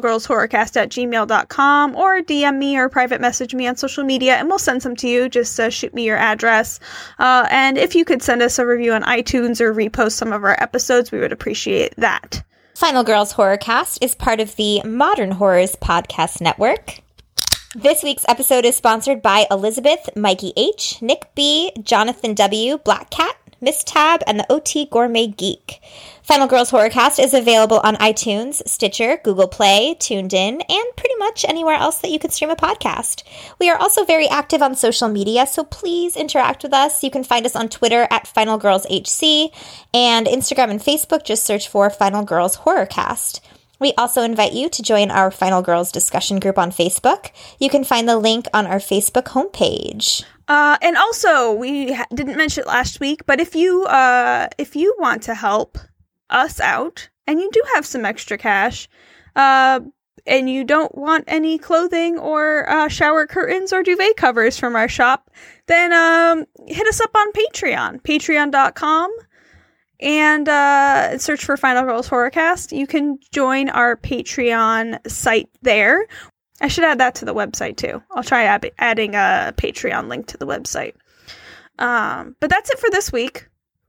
finalgirlshorrorcast@gmail.com or DM me or private message me on social media and we'll send some to you. Just shoot me your address. And if you could send us a review on iTunes or repost some of our episodes, we would appreciate that. Final Girls Horrorcast is part of the Modern Horrors Podcast Network. This week's episode is sponsored by Elizabeth, Mikey H., Nick B., Jonathan W., Black Cat, Miss Tab, and the OT Gourmet Geek. Final Girls Horrorcast is available on iTunes, Stitcher, Google Play, Tuned In, and pretty much anywhere else that you could stream a podcast. We are also very active on social media, so please interact with us. You can find us on Twitter at Final Girls HC, and Instagram and Facebook, just search for Final Girls Horrorcast. We also invite you to join our Final Girls discussion group on Facebook. You can find the link on our Facebook homepage. And also, we didn't mention it last week, but if you want to help us out, and you do have some extra cash, and you don't want any clothing or shower curtains or duvet covers from our shop, then hit us up on Patreon, patreon.com. And search for Final Girls Horrorcast. You can join our Patreon site there. I should add that to the website too. I'll try adding a Patreon link to the website. But that's it for this week.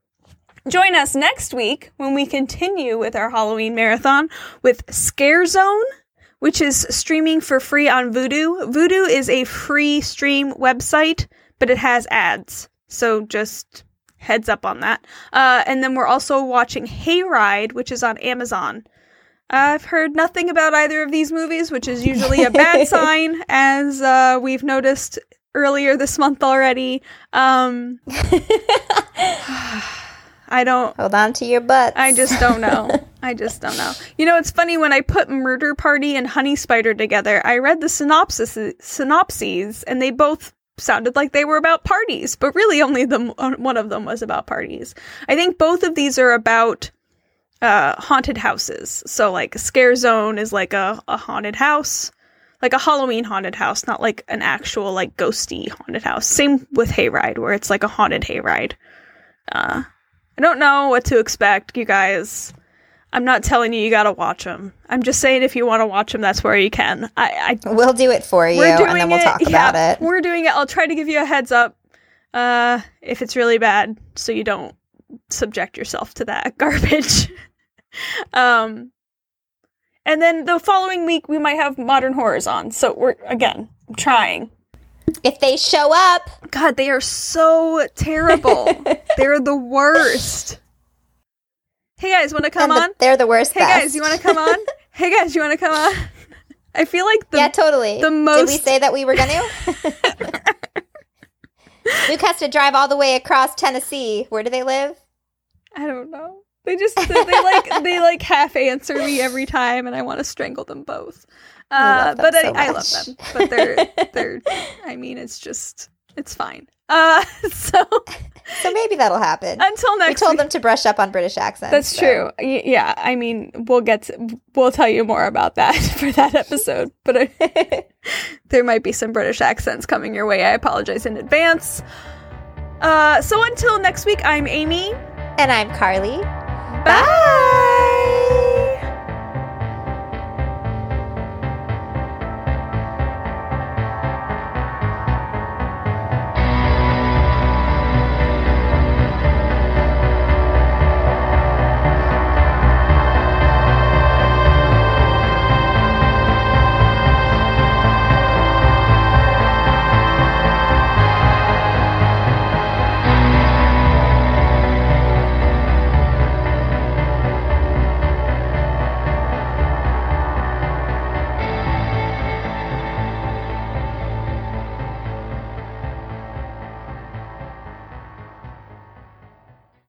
Join us next week when we continue with our Halloween marathon with Scare Zone, which is streaming for free on Vudu. Vudu is a free stream website, but it has ads. So just heads up on that. And then we're also watching Hayride, which is on Amazon. I've heard nothing about either of these movies, which is usually a bad sign, as we've noticed earlier this month already. I don't... Hold on to your butts. I just don't know. You know, it's funny, when I put Murder Party and Honey Spider together, I read the synopses, and they both sounded like they were about parties, but really only one of them was about parties. I think both of these are about haunted houses. So like Scare Zone is like a haunted house, like a Halloween haunted house, not like an actual like ghosty haunted house. Same with Hayride, where it's like a haunted hayride. I don't know what to expect, you guys. I'm not telling you gotta watch them. I'm just saying if you want to watch them, that's where you can. We'll do it for you, and then we'll talk about it. We're doing it. I'll try to give you a heads up if it's really bad, so you don't subject yourself to that garbage. And then the following week, we might have Modern Horrors on. So I'm trying. If they show up. God, they are so terrible. They're the worst. Hey guys, want to come on? They're the worst. Hey guys, you want to come on? Hey guys, you want to come on? I feel like yeah, totally. The most. Did we say that we were gonna? Luke has to drive all the way across Tennessee. Where do they live? I don't know. They like half answer me every time, and I want to strangle them both. I love them. But they're. I mean, it's fine. So maybe that'll happen. Until next week. We told them to brush up on British accents. That's true. Yeah, I mean, we'll tell you more about that for that episode. But there might be some British accents coming your way. I apologize in advance. So until next week, I'm Amy. And I'm Carly.